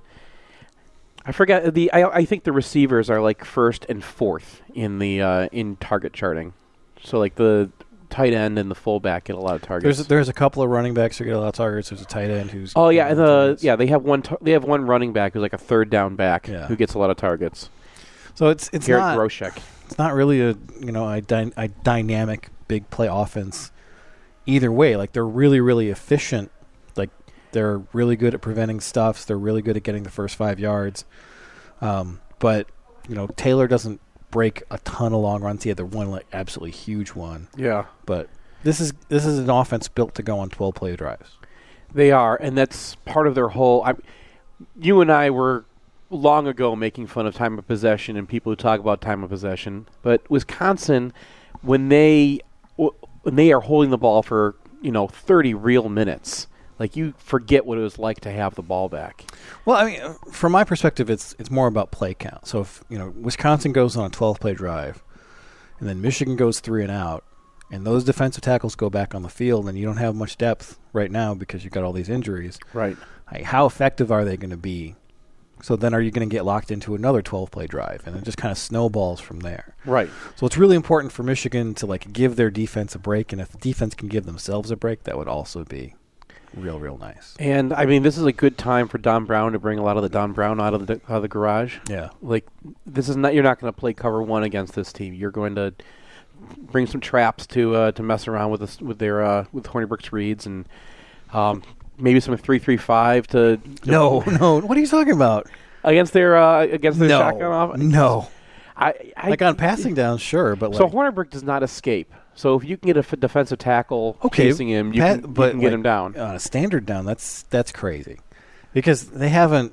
[SPEAKER 2] receivers are like first and fourth in the in target charting. So like the tight end and the fullback get a lot of targets.
[SPEAKER 1] There's a couple of running backs who get a lot of targets. There's a tight end who's
[SPEAKER 2] they have one running back who's like a third down back who gets a lot of targets.
[SPEAKER 1] So it's
[SPEAKER 2] Garrett
[SPEAKER 1] not
[SPEAKER 2] Groshek.
[SPEAKER 1] It's not really a dynamic big play offense either way. Like they're really, really efficient. Like they're really good at preventing stuffs. They're really good at getting the first 5 yards. But Taylor doesn't break a ton of long runs. He had the one like absolutely huge one.
[SPEAKER 2] Yeah.
[SPEAKER 1] But this is an offense built to go on 12 play drives.
[SPEAKER 2] They are, and that's part of their whole. You and I were long ago making fun of time of possession and people who talk about time of possession, but Wisconsin, when they are holding the ball for 30 real minutes, like you forget what it was like to have the ball back.
[SPEAKER 1] Well, I mean, from my perspective, it's more about play count. So if Wisconsin goes on a 12-play drive, and then Michigan goes 3 and out, and those defensive tackles go back on the field, and you don't have much depth right now because you've got all these injuries.
[SPEAKER 2] Right.
[SPEAKER 1] Like, how effective are they going to be? So then are you going to get locked into another 12-play drive? And it just kind of snowballs from there.
[SPEAKER 2] Right.
[SPEAKER 1] So it's really important for Michigan to give their defense a break, and if the defense can give themselves a break, that would also be real nice.
[SPEAKER 2] And I mean, this is a good time for Don Brown to bring a lot of the Don Brown out of the garage.
[SPEAKER 1] Yeah.
[SPEAKER 2] Like this is not, you're not going to play cover one against this team. You're going to bring some traps to mess around with Hornibrook's reads and maybe some 3-3-5 to.
[SPEAKER 1] No. What are you talking about?
[SPEAKER 2] Against their shotgun off.
[SPEAKER 1] No.
[SPEAKER 2] I
[SPEAKER 1] on passing down, sure, but
[SPEAKER 2] so Hornibrook does not escape. So if you can get a defensive tackle chasing him, you can get him down.
[SPEAKER 1] On a standard down, that's crazy, because they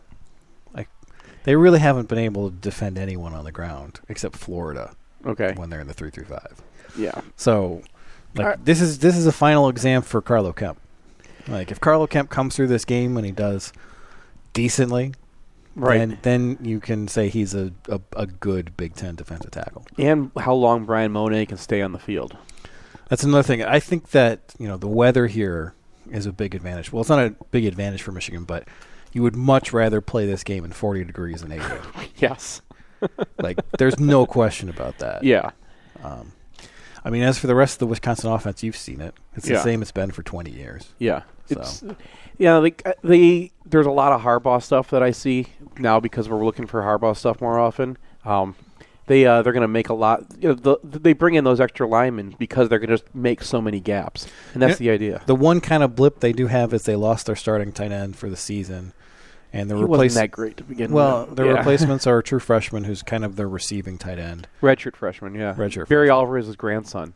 [SPEAKER 1] really haven't been able to defend anyone on the ground except Florida.
[SPEAKER 2] Okay.
[SPEAKER 1] When they're in the 3-3-5.
[SPEAKER 2] Yeah.
[SPEAKER 1] So, this is a final exam for Carlo Kemp. Like if Carlo Kemp comes through this game and he does decently. Right. Then you can say he's a good Big Ten defensive tackle.
[SPEAKER 2] And how long Brian Monet can stay on the field.
[SPEAKER 1] That's another thing. I think that the weather here is a big advantage. Well, it's not a big advantage for Michigan, but you would much rather play this game in 40 degrees than 80.
[SPEAKER 2] Yes.
[SPEAKER 1] There's no question about that.
[SPEAKER 2] Yeah.
[SPEAKER 1] I mean, as for the rest of the Wisconsin offense, you've seen it. It's the same it's been for 20 years.
[SPEAKER 2] Yeah.
[SPEAKER 1] So.
[SPEAKER 2] There's a lot of Harbaugh stuff that I see now because we're looking for Harbaugh stuff more often. They're going to make a lot. They bring in those extra linemen because they're going to just make so many gaps, and that's the idea.
[SPEAKER 1] The one kind of blip they do have is they lost their starting tight end for the season, and
[SPEAKER 2] he wasn't that great to begin with.
[SPEAKER 1] Well, their replacements are a true freshman who's kind of their receiving tight end.
[SPEAKER 2] Redshirt freshman, yeah.
[SPEAKER 1] Barry
[SPEAKER 2] Alvarez's grandson.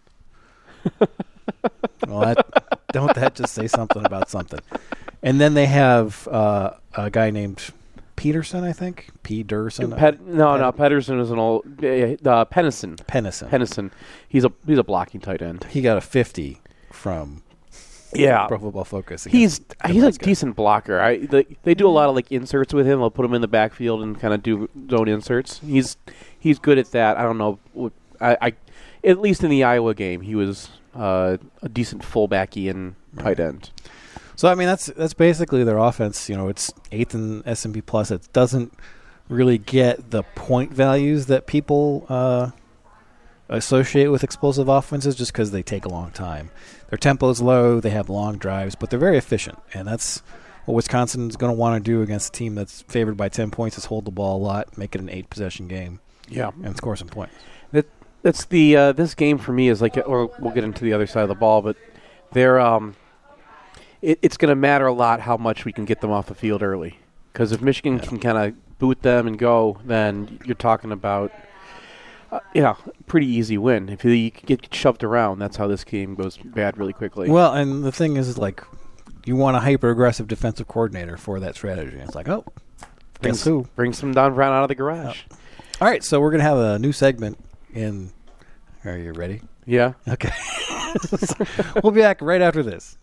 [SPEAKER 1] Well, don't that just say something about something? And then they have a guy named Peterson, I think. Pederson.
[SPEAKER 2] Pederson is an old Pennison. Pennison. He's a blocking tight end.
[SPEAKER 1] He got a 50 from Pro Football Focus.
[SPEAKER 2] He's a decent blocker. They do a lot of inserts with him. They'll put him in the backfield and kind of do zone inserts. He's good at that. I don't know. I at least in the Iowa game, he was a decent fullback-y tight end.
[SPEAKER 1] So I mean that's basically their offense. It's 8th in S&P Plus. It doesn't really get the point values that people associate with explosive offenses just because they take a long time. Their tempo's low, they have long drives, but they're very efficient, and that's what Wisconsin's going to want to do against a team that's favored by 10 points is hold the ball a lot, make it an 8-possession game, and score some points.
[SPEAKER 2] That's the this game for me is like, or we'll get into the other side of the ball, but they're it's going to matter a lot how much we can get them off the field early, because if Michigan can kind of boot them and go, then you're talking about pretty easy win. If you get shoved around, that's how this game goes bad really quickly.
[SPEAKER 1] Well, and the thing is like, you want a hyper-aggressive defensive coordinator for that strategy. It's like, guess who?
[SPEAKER 2] Bring some Don Brown out of the garage.
[SPEAKER 1] All right, so we're going to have a new segment in. Are you ready?
[SPEAKER 2] Yeah.
[SPEAKER 1] Okay. We'll be back right after this.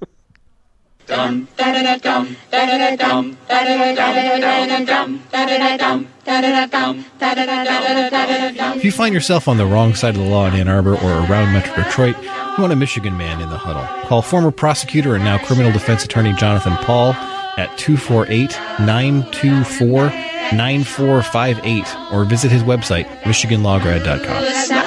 [SPEAKER 11] If you find yourself on the wrong side of the law in Ann Arbor or around Metro Detroit, you want a Michigan man in the huddle. Call former prosecutor and now criminal defense attorney Jonathan Paul at 248-924-9458 or visit his website, michiganlawgrad.com.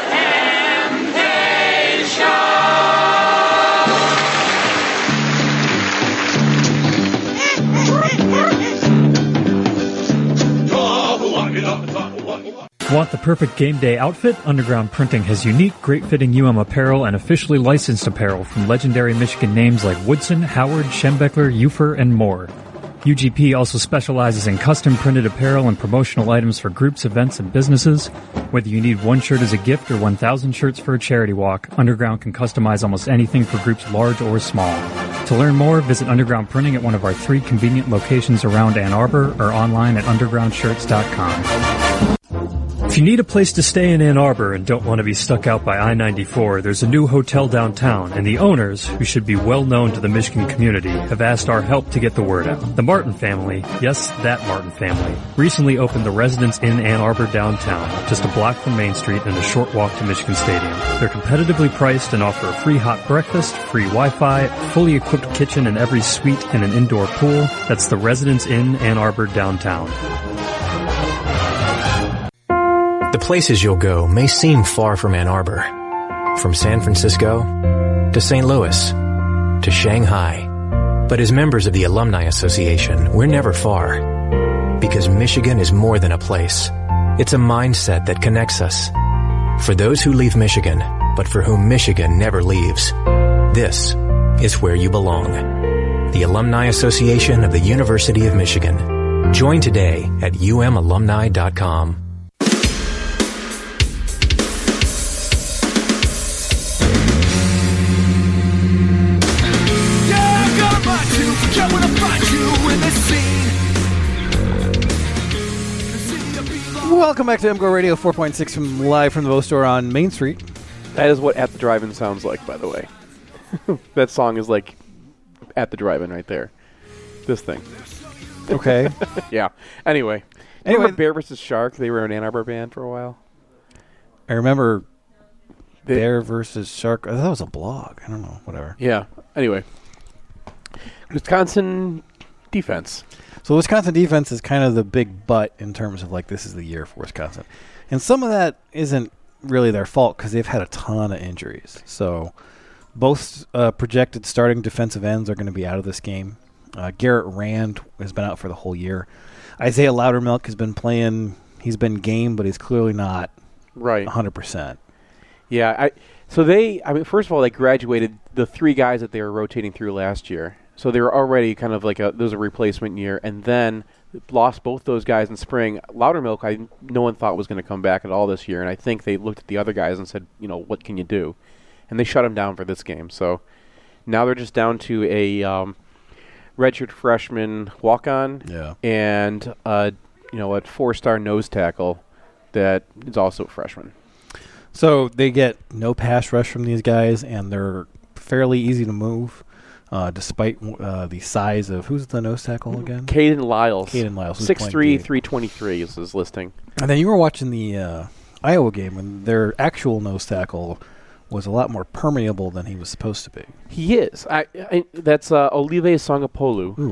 [SPEAKER 5] Want the perfect game day outfit? Underground Printing has unique, great-fitting apparel and officially licensed apparel from legendary Michigan names like Woodson, Howard, Schembechler, Ufer, and more. UGP also specializes in custom printed apparel and promotional items for groups, events, and businesses. Whether you need one shirt as a gift or 1,000 shirts for a charity walk, Underground can customize almost anything for groups large or small. To learn more, visit Underground Printing at one of our 3 convenient locations around Ann Arbor or online at undergroundshirts.com. If you need a place to stay in Ann Arbor and don't want to be stuck out by I-94, there's a new hotel downtown, and the owners, who should be well known to the Michigan community, have asked our help to get the word out. The Martin family, yes, that Martin family, recently opened the Residence Inn Ann Arbor downtown, just a block from Main Street and a short walk to Michigan Stadium. They're competitively priced and offer a free hot breakfast, free Wi-Fi, fully equipped kitchen in every suite, and an indoor pool. That's the Residence Inn Ann Arbor downtown.
[SPEAKER 10] The places you'll go may seem far from Ann Arbor. From San Francisco to St. Louis to Shanghai. But as members of the Alumni Association, we're never far. Because Michigan is more than a place. It's a mindset that connects us. For those who leave Michigan, but for whom Michigan never leaves, this is where you belong. The Alumni Association of the University of Michigan. Join today at umalumni.com.
[SPEAKER 1] Welcome back to MGO Radio 4.6 live from the Bow Store on Main Street.
[SPEAKER 2] That is what At the Drive-In sounds like, by the way. That song is like At the Drive-In right there. This thing.
[SPEAKER 1] Okay.
[SPEAKER 2] Yeah. Anyway. Remember Bear vs. Shark? They were an Ann Arbor band for a while.
[SPEAKER 1] I remember Bear vs. Shark. That was a blog. I don't know. Whatever.
[SPEAKER 2] Yeah. Anyway. Wisconsin defense.
[SPEAKER 1] So Wisconsin defense is kind of the big butt in terms of like this is the year for Wisconsin. And some of that isn't really their fault because they've had a ton of injuries. So both projected starting defensive ends are going to be out of this game. Garrett Rand has been out for the whole year. Isaiah Loudermilk has been playing. He's been game, but he's clearly not 100%.
[SPEAKER 2] Yeah. First of all, they graduated the 3 guys that they were rotating through last year. So they were already kind of like there was a replacement year, and then lost both those guys in spring. Loudermilk, no one thought was going to come back at all this year, and I think they looked at the other guys and said, what can you do? And they shut him down for this game. So now they're just down to a redshirt freshman walk-on and a 4-star nose tackle that is also a freshman.
[SPEAKER 1] So they get no pass rush from these guys, and they're fairly easy to move. Despite the size of, who's the nose tackle again?
[SPEAKER 2] Caden Lyles.
[SPEAKER 1] 6'3",
[SPEAKER 2] 323 is his listing. And
[SPEAKER 1] then you were watching the Iowa game, and their actual nose tackle was a lot more permeable than he was supposed to be.
[SPEAKER 2] He is. That's Olive Sangapolu.
[SPEAKER 1] Ooh.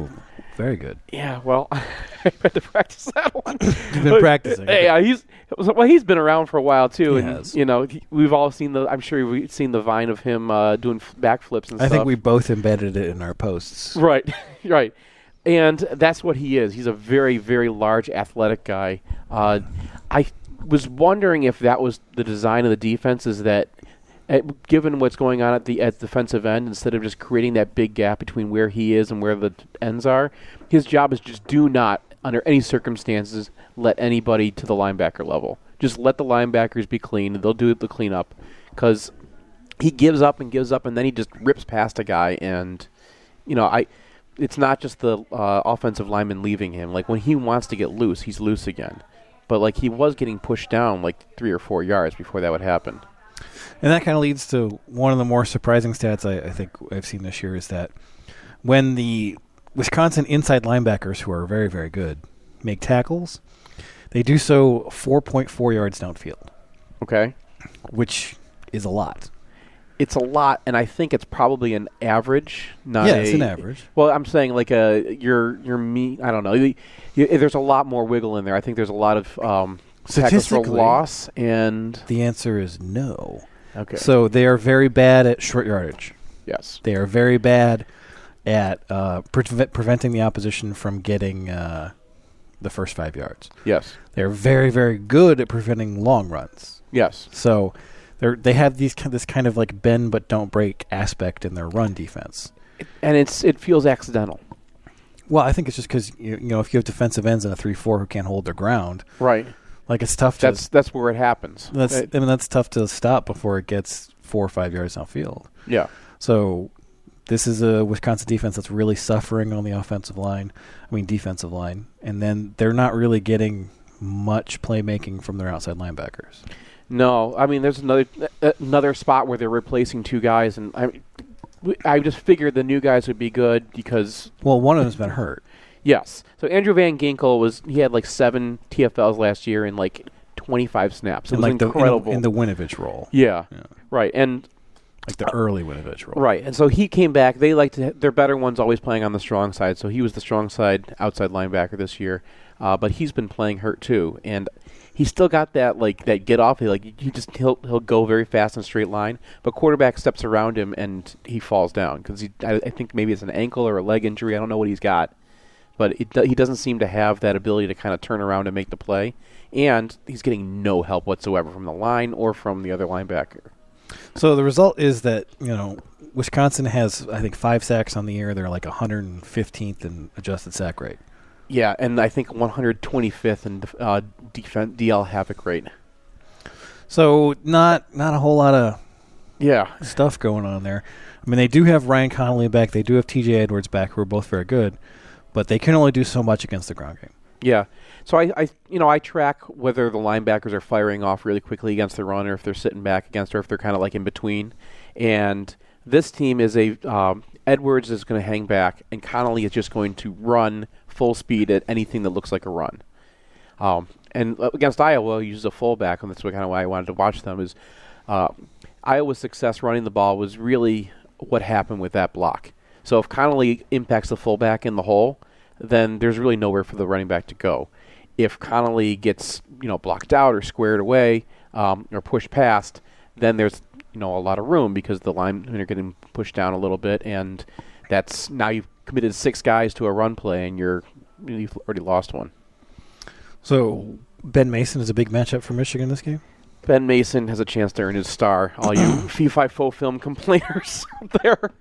[SPEAKER 1] Very good.
[SPEAKER 2] Yeah, well, I had to practice that one.
[SPEAKER 1] You've been practicing.
[SPEAKER 2] Hey, he's been around for a while too,
[SPEAKER 1] He
[SPEAKER 2] and
[SPEAKER 1] has.
[SPEAKER 2] we've all seen I'm sure we've seen the Vine of him doing backflips and stuff.
[SPEAKER 1] I think we both embedded it in our posts.
[SPEAKER 2] Right, right, and that's what he is. He's a very, very large, athletic guy. I was wondering if that was the design of the defense, is that given what's going on at the defensive end, instead of just creating that big gap between where he is and where the ends are, his job is just do not, under any circumstances, let anybody to the linebacker level. Just let the linebackers be clean. They'll do the cleanup. Because he gives up, and then he just rips past a guy. And, it's not just the offensive lineman leaving him. Like, when he wants to get loose, he's loose again. But, like, he was getting pushed down, 3 or 4 yards before that would happen.
[SPEAKER 1] And that kind of leads to one of the more surprising stats I think I've seen this year, is that when the Wisconsin inside linebackers, who are very, very good, make tackles, they do so 4.4 yards downfield.
[SPEAKER 2] Okay.
[SPEAKER 1] Which is a lot.
[SPEAKER 2] It's a lot, and I think it's probably an average, not
[SPEAKER 1] it's an average.
[SPEAKER 2] Well, I'm saying I don't know. There's a lot more wiggle in there. I think there's a lot of tackles for loss, and
[SPEAKER 1] the answer is no.
[SPEAKER 2] Okay.
[SPEAKER 1] So they are very bad at short yardage.
[SPEAKER 2] Yes.
[SPEAKER 1] They are very bad at preventing the opposition from getting the first 5 yards.
[SPEAKER 2] Yes.
[SPEAKER 1] They're very, very good at preventing long runs.
[SPEAKER 2] Yes.
[SPEAKER 1] So they have this kind of like bend but don't break aspect in their run defense.
[SPEAKER 2] And it feels accidental.
[SPEAKER 1] Well, I think it's just because if you have defensive ends in a 3-4 who can't hold their ground,
[SPEAKER 2] right?
[SPEAKER 1] Like, it's tough to...
[SPEAKER 2] That's where it happens.
[SPEAKER 1] That's tough to stop before it gets 4 or 5 yards downfield.
[SPEAKER 2] Yeah.
[SPEAKER 1] So this is a Wisconsin defense that's really suffering on the defensive line, and then they're not really getting much playmaking from their outside linebackers.
[SPEAKER 2] No, I mean, there's another spot where they're replacing 2 guys, and I just figured the new guys would be good because...
[SPEAKER 1] Well, one of them's been hurt.
[SPEAKER 2] Yes. So Andrew Van Ginkel he had 7 TFLs last year in 25 snaps. It was incredible.
[SPEAKER 1] In the Winovich role.
[SPEAKER 2] Yeah. Right. And
[SPEAKER 1] the early Winovich role.
[SPEAKER 2] Right. And so he came back. They their better ones always playing on the strong side. So he was the strong side outside linebacker this year. But he's been playing hurt too. And he's still got that that get off. He'll go very fast in a straight line. But quarterback steps around him and he falls down because I think maybe it's an ankle or a leg injury. I don't know what he's got. But he doesn't seem to have that ability to kind of turn around and make the play. And he's getting no help whatsoever from the line or from the other linebacker.
[SPEAKER 1] So the result is that, Wisconsin has, I think, 5 sacks on the year. They're 115th in adjusted sack rate.
[SPEAKER 2] Yeah, and I think 125th in DL havoc rate.
[SPEAKER 1] So not a whole lot of stuff going on there. I mean, they do have Ryan Connolly back. They do have TJ Edwards back, who are both very good. But they can only do so much against the ground game.
[SPEAKER 2] Yeah. So I track whether the linebackers are firing off really quickly against the run or if they're sitting back against or if they're kind of in between. And this team is Edwards is going to hang back and Connolly is just going to run full speed at anything that looks like a run. And against Iowa, he uses a fullback, and that's kind of why I wanted to watch them, is Iowa's success running the ball was really what happened with that block. So if Connolly impacts the fullback in the hole, then there's really nowhere for the running back to go. If Connolly gets blocked out or squared away or pushed past, then there's a lot of room because the linemen are getting pushed down a little bit, and that's now you've committed 6 guys to a run play, and you've already lost one.
[SPEAKER 1] So Ben Mason is a big matchup for Michigan this game?
[SPEAKER 2] Ben Mason has a chance to earn his star. All you Fee-Fi-Fo film complainers out there.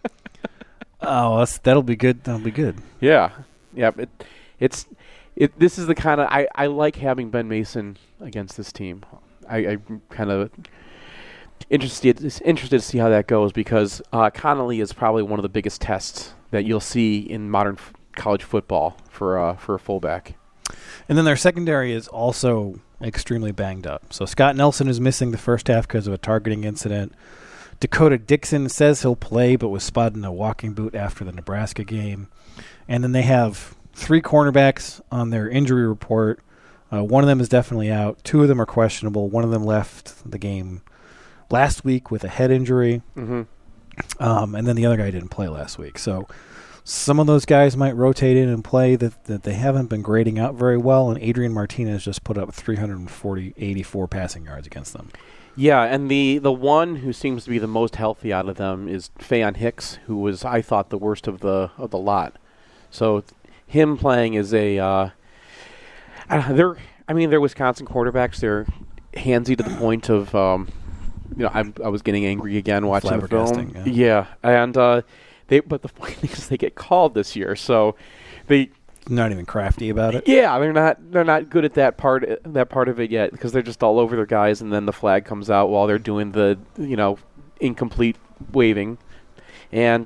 [SPEAKER 1] Oh, that'll be good. That'll be good.
[SPEAKER 2] Yeah. This is the kind of I like having Ben Mason against this team. I'm kind of interested to see how that goes because Connolly is probably one of the biggest tests that you'll see in modern college football for a fullback. And
[SPEAKER 1] then their secondary is also extremely banged up. So Scott Nelson is missing the first half because of a targeting incident. Dakota Dixon says he'll play but was spotted in a walking boot after the Nebraska game. And then they have 3 cornerbacks on their injury report. One of them is definitely out. 2 of them are questionable. One of them left the game last week with a head injury.
[SPEAKER 2] Mm-hmm.
[SPEAKER 1] And then the other guy didn't play last week. So some of those guys might rotate in and play that they haven't been grading out very well, and Adrian Martinez just put up 84 passing yards against them.
[SPEAKER 2] Yeah, and the one who seems to be the most healthy out of them is Faion Hicks, who was, I thought, the worst of the lot. So him playing is they're Wisconsin quarterbacks. They're handsy to the point of I was getting angry again watching the film. Yeah, and but the point is they get called this year, so they
[SPEAKER 1] not even crafty about it.
[SPEAKER 2] Yeah, they're not good at that part of it yet because they're just all over their guys, and then the flag comes out while they're doing the incomplete waving, and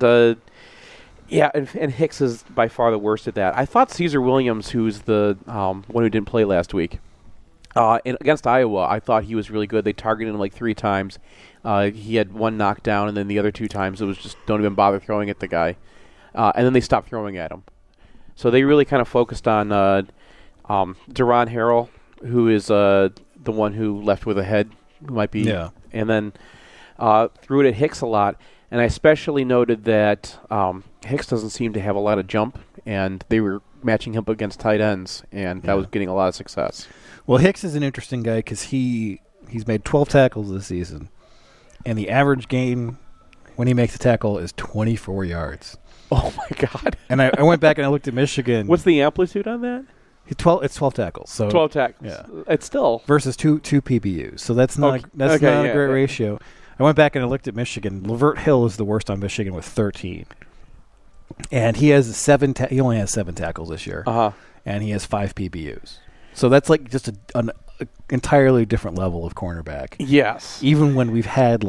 [SPEAKER 2] and Hicks is by far the worst at that. I thought Caesar Williams, who's the one who didn't play last week, against Iowa, I thought he was really good. They targeted him like 3 times. He had one knockdown, and then the other 2 times it was just don't even bother throwing at the guy. And then they stopped throwing at him. So they really kind of focused on Deron Harrell, who is the one who left with a head, who might be.
[SPEAKER 1] Yeah.
[SPEAKER 2] And then threw it at Hicks a lot. And I especially noted that Hicks doesn't seem to have a lot of jump, and they were matching him up against tight ends, and that was getting a lot of success.
[SPEAKER 1] Well, Hicks is an interesting guy because he's made 12 tackles this season, and the average gain when he makes a tackle is 24 yards.
[SPEAKER 2] Oh, my God.
[SPEAKER 1] And I went back and I looked at Michigan.
[SPEAKER 2] What's the amplitude on that?
[SPEAKER 1] It's 12 tackles. So
[SPEAKER 2] 12 tackles.
[SPEAKER 1] Yeah.
[SPEAKER 2] It's still.
[SPEAKER 1] Versus two PBUs. So that's not a great ratio. I went back and I looked at Michigan. Lavert Hill is the worst on Michigan with 13. And he has he only has 7 tackles this year. And he has 5 PBUs. So that's like just an entirely different level of cornerback.
[SPEAKER 2] Yes.
[SPEAKER 1] Even when we've had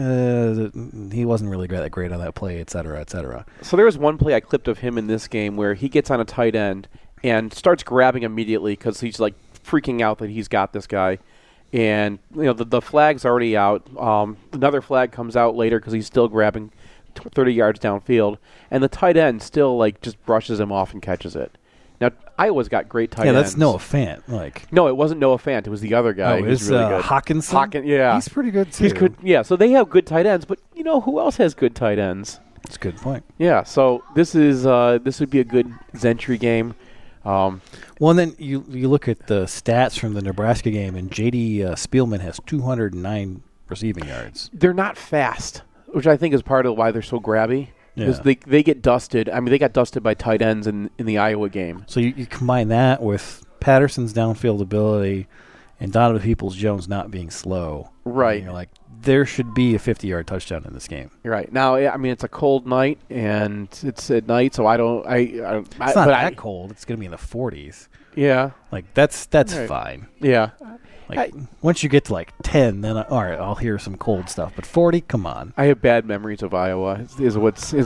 [SPEAKER 1] he wasn't really that great on that play, et cetera, et cetera.
[SPEAKER 2] So there was one play I clipped of him in this game where he gets on a tight end and starts grabbing immediately because he's like freaking out that he's got this guy. And the flag's already out. Another flag comes out later because he's still grabbing 30 yards downfield, and the tight end still just brushes him off and catches it. Now Iowa's got great tight ends.
[SPEAKER 1] Yeah, that's Noah Fant.
[SPEAKER 2] No, it wasn't Noah Fant. It was the other guy.
[SPEAKER 1] Oh, it's
[SPEAKER 2] really good.
[SPEAKER 1] Hawkinson.
[SPEAKER 2] Yeah,
[SPEAKER 1] he's pretty good too.
[SPEAKER 2] He's good. Yeah, so they have good tight ends, but who else has good tight ends?
[SPEAKER 1] That's a good point.
[SPEAKER 2] Yeah, so this would be a good Zentry game.
[SPEAKER 1] Well, and then you look at the stats from the Nebraska game, and J.D. Spielman has 209 receiving yards.
[SPEAKER 2] They're not fast, which I think is part of why they're so grabby.
[SPEAKER 1] Yeah.
[SPEAKER 2] They get dusted. I mean, they got dusted by tight ends in the Iowa game.
[SPEAKER 1] So you combine that with Patterson's downfield ability and Donovan Peoples-Jones not being slow.
[SPEAKER 2] Right.
[SPEAKER 1] And you're like, there should be a 50-yard touchdown in this game.
[SPEAKER 2] Right. Now, I mean, it's a cold night, and it's at night, so
[SPEAKER 1] it's not that cold. It's going to be in the 40s.
[SPEAKER 2] Yeah.
[SPEAKER 1] That's
[SPEAKER 2] right.
[SPEAKER 1] fine.
[SPEAKER 2] Yeah.
[SPEAKER 1] Once you get to 10, then all right, I'll hear some cold stuff. But 40, come on.
[SPEAKER 2] I have bad memories of Iowa. Is what's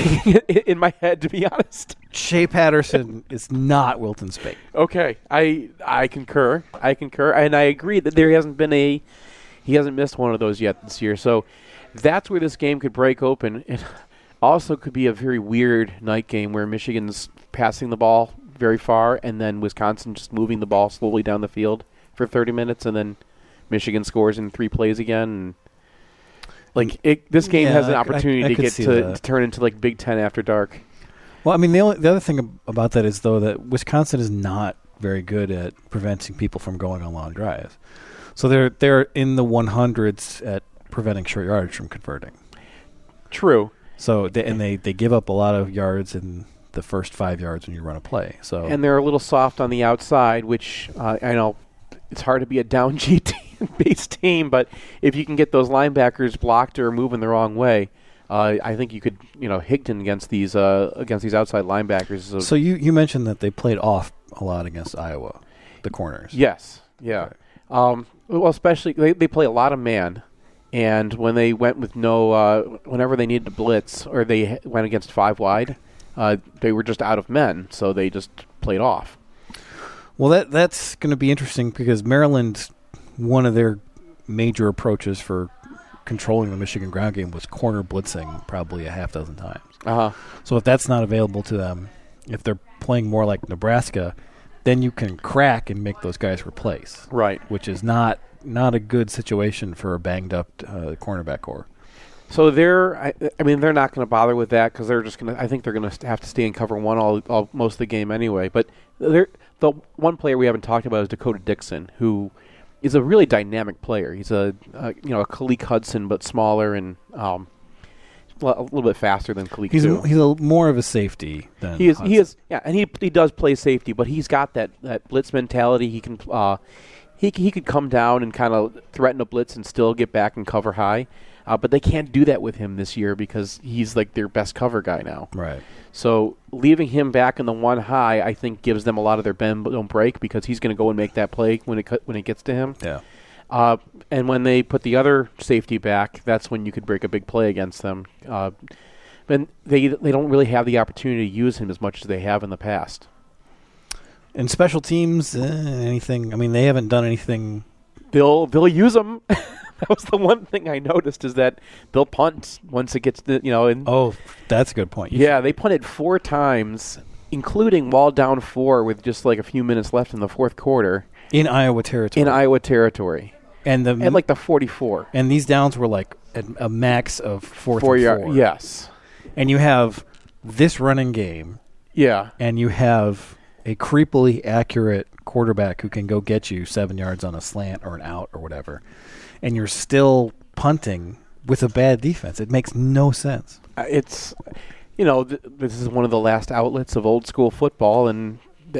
[SPEAKER 2] in my head, to be honest.
[SPEAKER 1] Shea Patterson is not Wilton Speight.
[SPEAKER 2] Okay, I concur, and I agree that he hasn't missed one of those yet this year. So that's where this game could break open. It also could be a very weird night game where Michigan's passing the ball very far, and then Wisconsin just moving the ball slowly down the field for 30 minutes, and then Michigan scores in 3 plays again. And this game has an opportunity to turn into Big Ten after dark.
[SPEAKER 1] Well, I mean, the other thing about that is, though, that Wisconsin is not very good at preventing people from going on long drives. So they're in the 100s at preventing short yardage from converting.
[SPEAKER 2] True.
[SPEAKER 1] So they give up a lot of yards in the first 5 yards when you run a play.
[SPEAKER 2] And they're a little soft on the outside, which I know it's hard to be a down G based team, but if you can get those linebackers blocked or moving the wrong way, I think you could Higdon against these outside linebackers.
[SPEAKER 1] So you mentioned that they played off a lot against Iowa, the corners.
[SPEAKER 2] Yes. Yeah. Right. Well, especially they play a lot of man, and when they went with whenever they needed to blitz or they went against 5 wide, they were just out of men, so they just played off.
[SPEAKER 1] Well, that's going to be interesting because Maryland, one of their major approaches for controlling the Michigan ground game was corner blitzing probably a half dozen times. So if that's not available to them, if they're playing more like Nebraska, then you can crack and make those guys replace.
[SPEAKER 2] Right.
[SPEAKER 1] Which is not a good situation for a banged up cornerback core.
[SPEAKER 2] So they're not going to bother with that because they're just going to. I think they're going to have to stay in cover one all most of the game anyway. But the one player we haven't talked about is Dakota Dixon, who is a really dynamic player. He's a Kalik Hudson, but smaller and a little bit faster than Kalik.
[SPEAKER 1] He's more of a safety than
[SPEAKER 2] he is.
[SPEAKER 1] Hudson.
[SPEAKER 2] He is. Yeah, and he does play safety, but he's got that blitz mentality. He can he could come down and kind of threaten a blitz and still get back and cover high. But they can't do that with him this year because he's like their best cover guy now.
[SPEAKER 1] Right.
[SPEAKER 2] So leaving him back in the one high, I think, gives them a lot of their bend but don't break because he's going to go and make that play when it gets to him.
[SPEAKER 1] Yeah.
[SPEAKER 2] And when they put the other safety back, that's when you could break a big play against them. But they don't really have the opportunity to use him as much as they have in the past.
[SPEAKER 1] And special teams, anything? I mean, they haven't done anything.
[SPEAKER 2] They'll use them. That was the one thing I noticed is that they'll punt once it gets to,
[SPEAKER 1] Oh, that's a good point.
[SPEAKER 2] They punted 4 times, including while down 4 with just like a few minutes left in the fourth quarter.
[SPEAKER 1] In Iowa territory. And
[SPEAKER 2] like the 44.
[SPEAKER 1] And these downs were like a max of 4
[SPEAKER 2] yards. Yes.
[SPEAKER 1] And you have this running game.
[SPEAKER 2] Yeah.
[SPEAKER 1] And you have a creepily accurate quarterback who can go get you 7 yards on a slant or an out or whatever. And you're still punting with a bad defense. It makes no sense.
[SPEAKER 2] It's, this is one of the last outlets of old school football. And,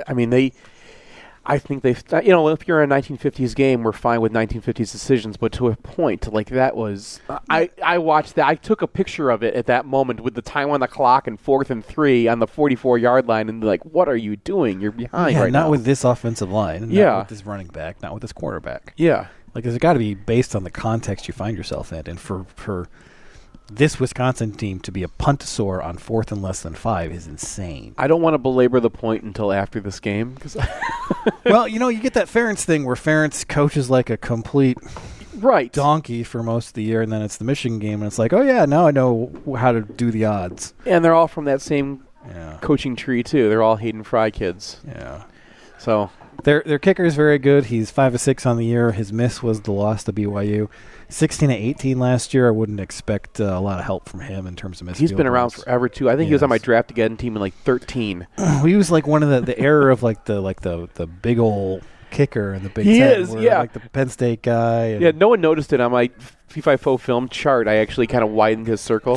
[SPEAKER 2] I think they've, if you're a 1950s game, we're fine with 1950s decisions. But to a point, like that was, I watched that. I took a picture of it at that moment with the time on the clock and 4th and 3 on the 44-yard line. And like, what are you doing? You're behind right now.
[SPEAKER 1] Not with this offensive line. Not with this running back. Not with this quarterback.
[SPEAKER 2] Yeah.
[SPEAKER 1] Like, there's got to be based on the context you find yourself in. And for this Wisconsin team to be a punt-sore on 4th and less than 5 is insane.
[SPEAKER 2] I don't want to belabor the point until after this game.
[SPEAKER 1] Well, you get that Ferentz thing where Ferentz coaches like a complete donkey for most of the year, and then it's the Michigan game, and it's like, oh, yeah, now I know how to do the odds.
[SPEAKER 2] And they're all from that same coaching tree, too. They're all Hayden Fry kids.
[SPEAKER 1] Yeah.
[SPEAKER 2] So
[SPEAKER 1] Their kicker is very good. He's 5 of 6 on the year. His miss was the loss to BYU. 16 of 18 last year. I wouldn't expect a lot of help from him in terms of missed
[SPEAKER 2] He's
[SPEAKER 1] field
[SPEAKER 2] been around
[SPEAKER 1] goals.
[SPEAKER 2] forever too. I think he was on my draft again team in like 13.
[SPEAKER 1] He was like one of the era of the big old kicker in the Big Ten.
[SPEAKER 2] He is,
[SPEAKER 1] like the Penn State guy.
[SPEAKER 2] Yeah, no one noticed it on my FIFA film chart. I actually kind of widened his circle.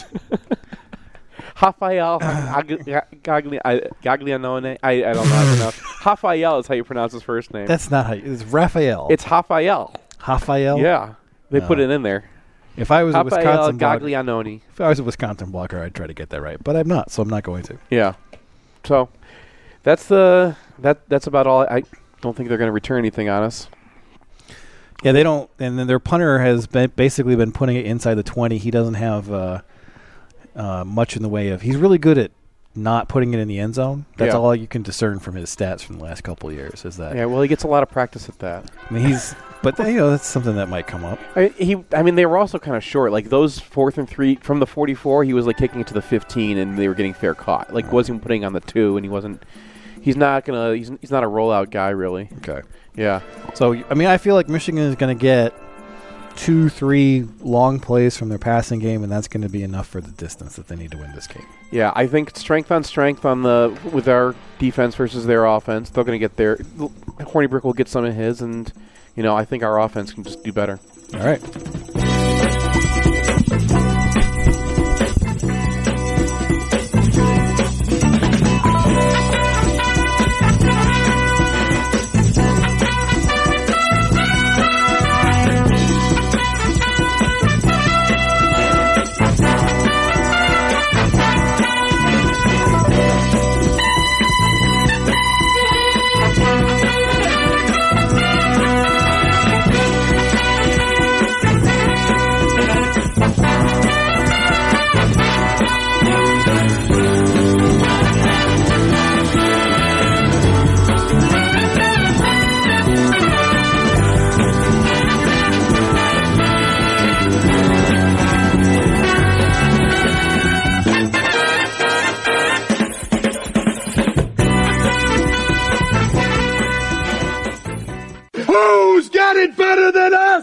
[SPEAKER 2] Rafael Gaglianone. I don't know enough. Rafael is how you pronounce his first name.
[SPEAKER 1] That's not how it's Raphael.
[SPEAKER 2] It's Rafael.
[SPEAKER 1] Rafael?
[SPEAKER 2] Yeah. They put it in there.
[SPEAKER 1] If I was a Wisconsin
[SPEAKER 2] Gaglianone.
[SPEAKER 1] If I was a Wisconsin blocker, I'd try to get that right. But I'm not, so I'm not going to.
[SPEAKER 2] Yeah. So that's about all. I don't think they're going to return anything on us.
[SPEAKER 1] Yeah, they don't. And then their punter has basically been putting it inside the 20. He doesn't have much in the way of. He's really good at not putting it in the end zone. That's all you can discern from his stats from the last couple of years. Is that?
[SPEAKER 2] Yeah. Well, he gets a lot of practice at that.
[SPEAKER 1] I mean, but that's something that might come up.
[SPEAKER 2] They were also kind of short. Like those 4th and 3 from the 44, he was like kicking it to the 15, and they were getting fair caught. Like wasn't putting on the 2, and he wasn't. He's not a rollout guy really.
[SPEAKER 1] Okay.
[SPEAKER 2] Yeah.
[SPEAKER 1] So I feel like Michigan is going to get 2-3 long plays from their passing game, and that's going to be enough for the distance that they need to win this game.
[SPEAKER 2] Yeah, I think strength on strength with our defense versus their offense. They're going to get their. Hornibrook will get some of his, and I think our offense can just do better.
[SPEAKER 1] All right.
[SPEAKER 12] Who's got it better than us?